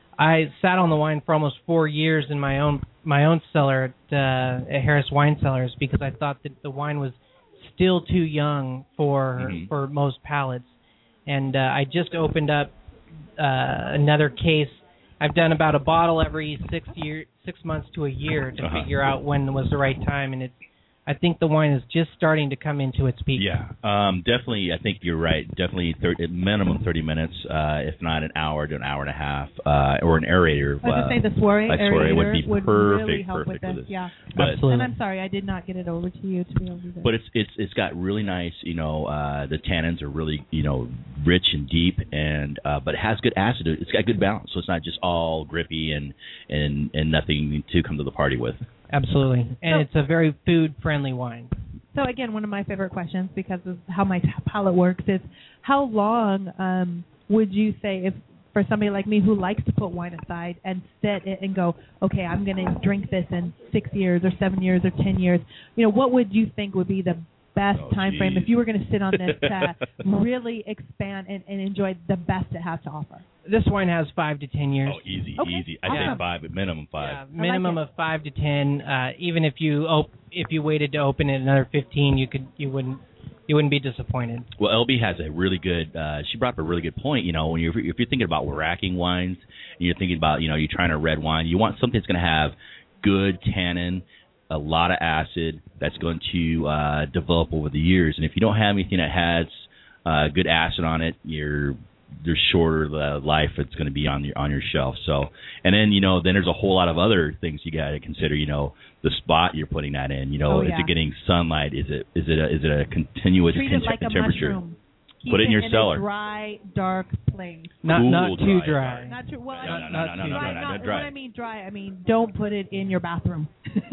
I sat on the wine for almost four years in my own my own cellar at, uh, at Harris Wine Cellars because I thought that the wine was still too young for mm-hmm. for most palates. And uh, I just opened up uh, another case. I've done about a bottle every six year, six months to a year to uh-huh. figure out when was the right time, and it's. I think the wine is just starting to come into its peak. Yeah, um, definitely. I think you're right. Definitely, thirty, minimum thirty minutes, uh, if not an hour to an hour and a half, uh, or an aerator. I was uh, going to say the soiree like aerator soiree would be would perfect, really help perfect with for this. this. Yeah, But, absolutely. And I'm sorry I did not get it over to you to be able to do that. But it's it's it's got really nice. You know, uh, the tannins are really you know rich and deep, and uh, but it has good acid. It's got good balance, so it's not just all grippy and and and nothing to come to the party with. Absolutely, and So- it's a very food-friendly wine. So again, one of my favorite questions, because of how my t- palate works, is how long um, would you say, if for somebody like me who likes to put wine aside and sit it and go, okay, I'm going to drink this in six years or seven years or ten years, you know, what would you think would be the best Oh, time frame geez. if you were going to sit on this to really expand and, and enjoy the best it has to offer? This wine has five to ten years. Oh, easy, Okay, easy. I awesome. say five, but minimum five. Yeah, minimum of five to ten. Uh, even if you op- if you waited to open it another fifteen, you could you wouldn't you wouldn't be disappointed. Well, L B has a really good. Uh, she brought up a really good point. You know, when you're if you're thinking about racking wines, and you're thinking about you know you're trying a red wine, you want something that's going to have good tannin, a lot of acid that's going to uh, develop over the years. And if you don't have anything that has uh, good acid on it, you're there's shorter the life it's going to be on your on your shelf. So, and then you know then there's a whole lot of other things you got to consider. You know, the spot you're putting that in. You know, Oh, is yeah. it getting sunlight? Is it is it a, is it a continuous Treat temp- it like a temperature? mushroom. Keep Put it in your in cellar. a dry, dark place. Not Cool not too dry. dry. Not too, well, No, I no, mean, no, no, no, no, dry, no, not, not dry. When I mean dry, I mean don't put it in your bathroom.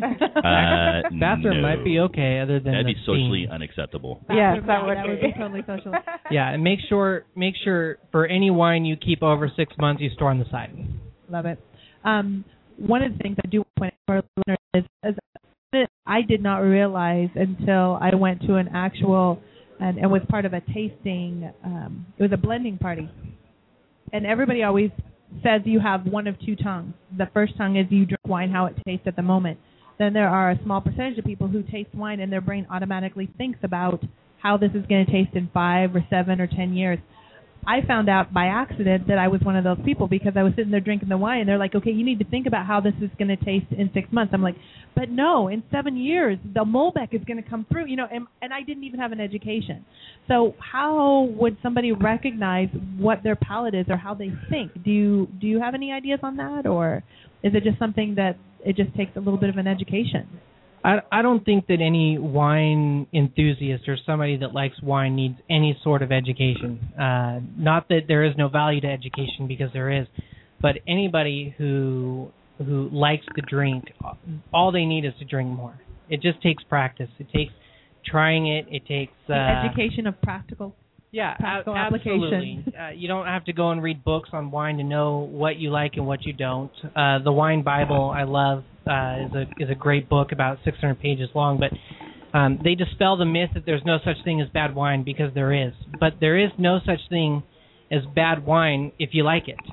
Uh, Bathroom no. might be okay, other than That'd the be socially steam. unacceptable. Yes, Bathroom, that yeah, would that be. would be totally social. Yeah, and make sure make sure for any wine you keep over six months, you store on the side. Love it. Um, one of the things I do want to point out for our listeners is, is I did not realize until I went to an actual and, and was part of a tasting. Um, it was a blending party, and everybody always says you have one of two tongues. The first tongue is you drink wine how it tastes at the moment. Then there are a small percentage of people who taste wine and their brain automatically thinks about how this is going to taste in five or seven or ten years. I found out by accident that I was one of those people because I was sitting there drinking the wine and they're like, okay, you need to think about how this is going to taste in six months. I'm like, but no, in seven years, the Malbec is going to come through, you know, and, and I didn't even have an education. So how would somebody recognize what their palate is or how they think? Do you, do you have any ideas on that, or is it just something that it just takes a little bit of an education? I, I don't think that any wine enthusiast or somebody that likes wine needs any sort of education. Uh, not that there is no value to education, because there is, but anybody who who likes to drink, all they need is to drink more. It just takes practice. It takes trying it. It takes uh, The education of practical. Yeah, practical a- absolutely. application. uh, you don't have to go and read books on wine to know what you like and what you don't. Uh, the Wine Bible I love uh, is a is a great book, about six hundred pages long. But Um, they dispel the myth that there's no such thing as bad wine, because there is. But there is no such thing as bad wine if you like it.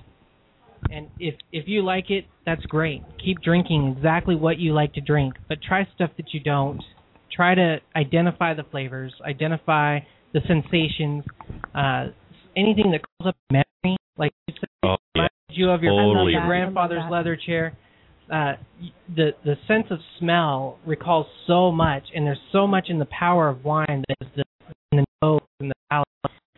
And if if you like it, that's great. Keep drinking exactly what you like to drink, but try stuff that you don't. Try to identify the flavors, identify the sensations, uh, anything that calls up memory, like you said, oh, yeah. reminds you of your, totally. your grandfather's leather chair. Uh, the the sense of smell recalls so much, and there's so much in the power of wine that is the, in the nose and the palate.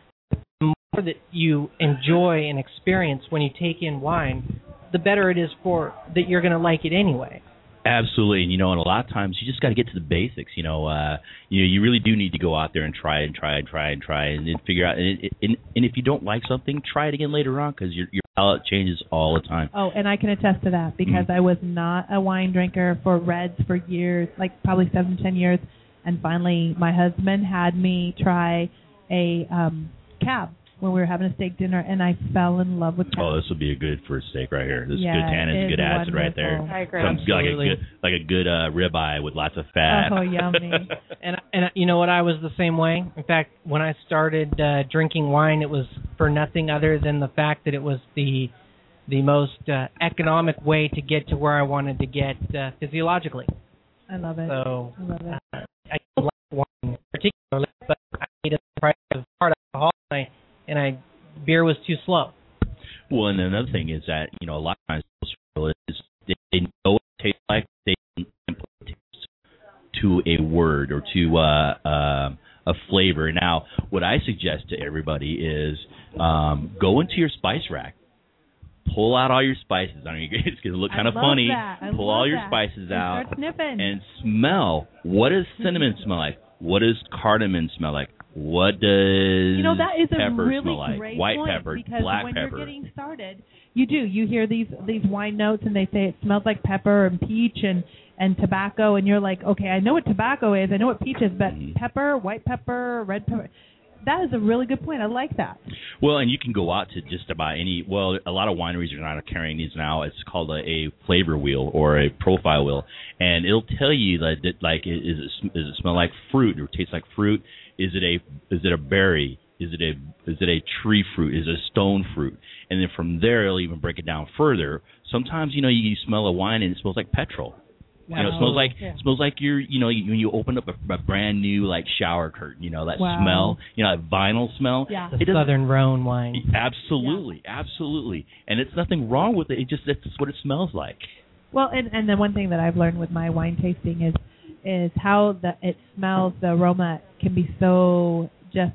The more that you enjoy and experience when you take in wine, the better it is for that you're going to like it anyway. Absolutely, and you know, and a lot of times you just got to get to the basics. You know, uh, you know, you really do need to go out there and try and try and try and try and, and figure out. And, and, and if you don't like something, try it again later on, because your your palate changes all the time. Oh, and I can attest to that, because mm-hmm. I was not a wine drinker for reds for years, like probably seven, ten years, and finally my husband had me try a um, cab when we were having a steak dinner, and I fell in love with cab. Oh, this would be a good first steak right here. This yeah, is good tannins, good acid right there. I agree. Some, like a good, like a good uh, ribeye with lots of fat. Oh, yummy. and and you know what? I was the same way. In fact, when I started uh, drinking wine, it was for nothing other than the fact that it was the the most uh, economic way to get to where I wanted to get uh, physiologically. I love it. So I love it. Uh, I don't like wine particularly, but I needed the price of hard alcohol, and I, and I beer was too slow. Well, and another thing is that, you know, a lot of times is they know what it tastes like, they can put taste to a word or to uh, uh, a flavor. Now, what I suggest to everybody is um, go into your spice rack. Pull out all your spices. I mean, it's going to look kind of funny. Pull all your that. spices out and, and smell. What does cinnamon smell like? What does cardamom smell like? What does you know, that is pepper a really smell like? great White point, pepper, because black when pepper. you're getting started, you do. You hear these these wine notes, and they say it smells like pepper and peach and, and tobacco, and you're like, okay, I know what tobacco is, I know what peach is, but mm. pepper, white pepper, red pepper. That is a really good point. I like that. Well, and you can go out to just about any. Well, a lot of wineries are not carrying these now. It's called a, a flavor wheel or a profile wheel, and it'll tell you that, that like, is it, does it smell like fruit or taste like fruit? Is it a is it a berry? Is it a is it a tree fruit? Is it a stone fruit? And then from there, it'll even break it down further. Sometimes, you know, you smell a wine and it smells like petrol. Wow. You know, it smells like yeah. it smells like you're, you know, you, when you open up a, a brand new like shower curtain. You know that wow. smell, you know, that vinyl smell. Yeah, the Southern Rhone wine. Absolutely, yeah. absolutely, and it's nothing wrong with it. It just that's what it smells like. Well, and and the one thing that I've learned with my wine tasting is is how the it smells. The aroma can be so just.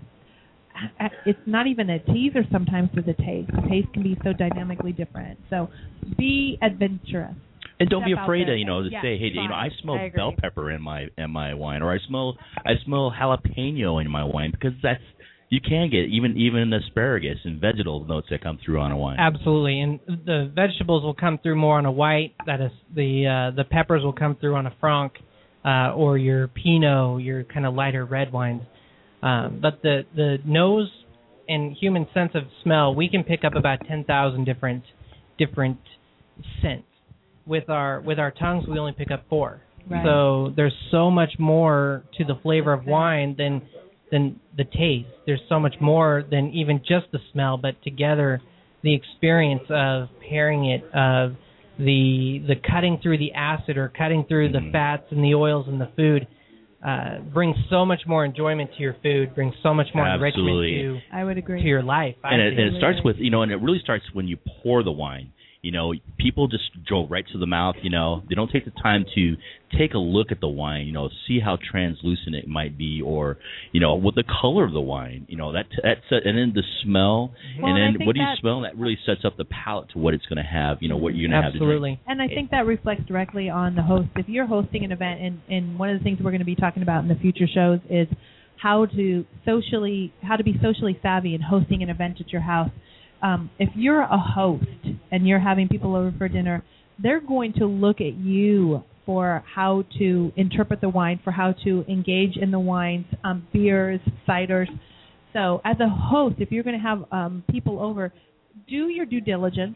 It's not even a teaser sometimes to the taste. The taste can be so dynamically different. So be adventurous. And don't Step be afraid to, you know, to yeah, say, hey, fine. you know, I smell I bell pepper in my in my wine, or I smell I smell jalapeno in my wine, because that's you can get even even asparagus and vegetable notes that come through on a wine. Absolutely, and the vegetables will come through more on a white. That is, the uh, the peppers will come through on a Franc, uh, or your Pinot, your kind of lighter red wines. Um, but the the nose and human sense of smell, we can pick up about ten thousand different different scents. With our with our tongues, we only pick up four. Right. So there's so much more to the flavor of wine than than the taste. There's so much more than even just the smell, but together the experience of pairing it, of the the cutting through the acid or cutting through mm-hmm. the fats and the oils in the food uh, brings so much more enjoyment to your food, brings so much more Absolutely. enrichment to I would agree. to your life. And it, and it starts with, you know, and it really starts when you pour the wine. You know, people just go right to the mouth, you know. They don't take the time to take a look at the wine, you know, see how translucent it might be, or, you know, with the color of the wine, you know, that that's and then the smell, well, and and then what do you smell? That really sets up the palate to what it's going to have, you know, what you're going to have to drink. Absolutely. And I think that reflects directly on the host. If you're hosting an event, and, and one of the things we're going to be talking about in the future shows is how to socially, how to be socially savvy in hosting an event at your house. Um, if you're a host and you're having people over for dinner, they're going to look at you for how to interpret the wine, for how to engage in the wines, um, beers, ciders. So as a host, if you're going to have um, people over, do your due diligence.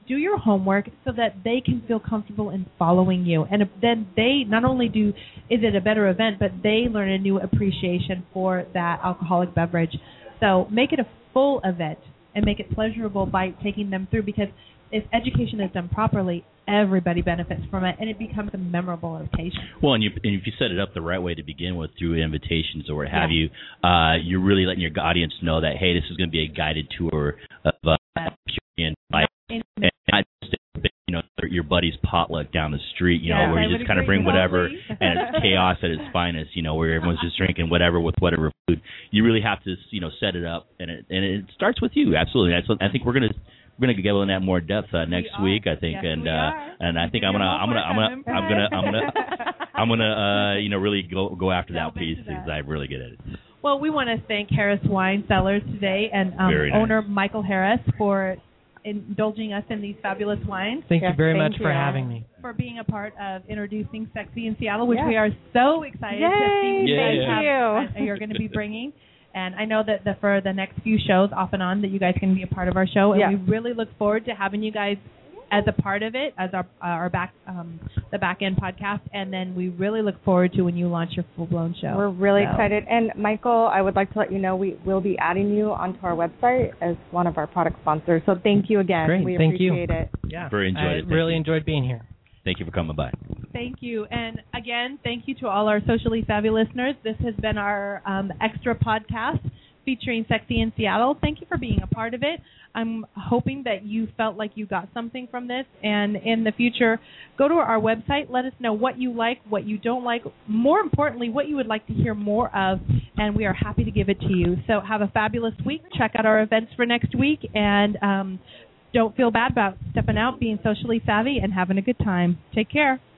do your homework so that they can feel comfortable in following you. And then they not only do, is it a better event, but they learn a new appreciation for that alcoholic beverage. So make it a full event and make it pleasurable by taking them through, because if education is done properly, everybody benefits from it, and it becomes a memorable occasion. Well, and, you, and if you set it up the right way to begin with through invitations or what have Yeah. you, uh, you're really letting your audience know that, hey, this is going to be a guided tour of uh, Purian life, and not just you know your buddy's potluck down the street, you know, Yes, where I you would just kind of agree bring whatever, totally. and it's chaos at its finest, you know, where everyone's just drinking whatever with whatever food. You really have to, you know, set it up, and it and it starts with you. Absolutely, That's, I think we're gonna. We're gonna get into that more depth uh, next We week, I think, Yes, and we uh, are. and I think Give I'm gonna your I'm gonna I'm gonna homework, I'm gonna I'm gonna I'm gonna uh, you know really go go after that Delve piece into that. because I really get it. Well, we want to thank Harris Wine Cellars today and um, Very nice. owner Michael Harris for indulging us in these fabulous wines. Thank Yes, you very thank much for you. having me. For being a part of introducing Sexy in Seattle, which Yeah. we are so excited to see Yay, what you guys thank have, you. uh, you're going to be bringing. And I know that the, for the next few shows, off and on, that you guys can be a part of our show, and Yeah. we really look forward to having you guys as a part of it, as our our back um, the back end podcast, and then we really look forward to when you launch your full blown show. We're really So- excited. And Michael, I would like to let you know we will be adding you onto our website as one of our product sponsors. So thank you again. Great, We thank you. appreciate it. Yeah, Very enjoyed I it. Thank really you. enjoyed being here. Thank you for coming by. Thank you. And again, thank you to all our socially savvy listeners. This has been our um, extra podcast featuring Sexy in Seattle. Thank you for being a part of it. I'm hoping that you felt like you got something from this. And in the future, go to our website. Let us know what you like, what you don't like. More importantly, what you would like to hear more of. And we are happy to give it to you. So have a fabulous week. Check out our events for next week. And um, don't feel bad about stepping out, being socially savvy, and having a good time. Take care.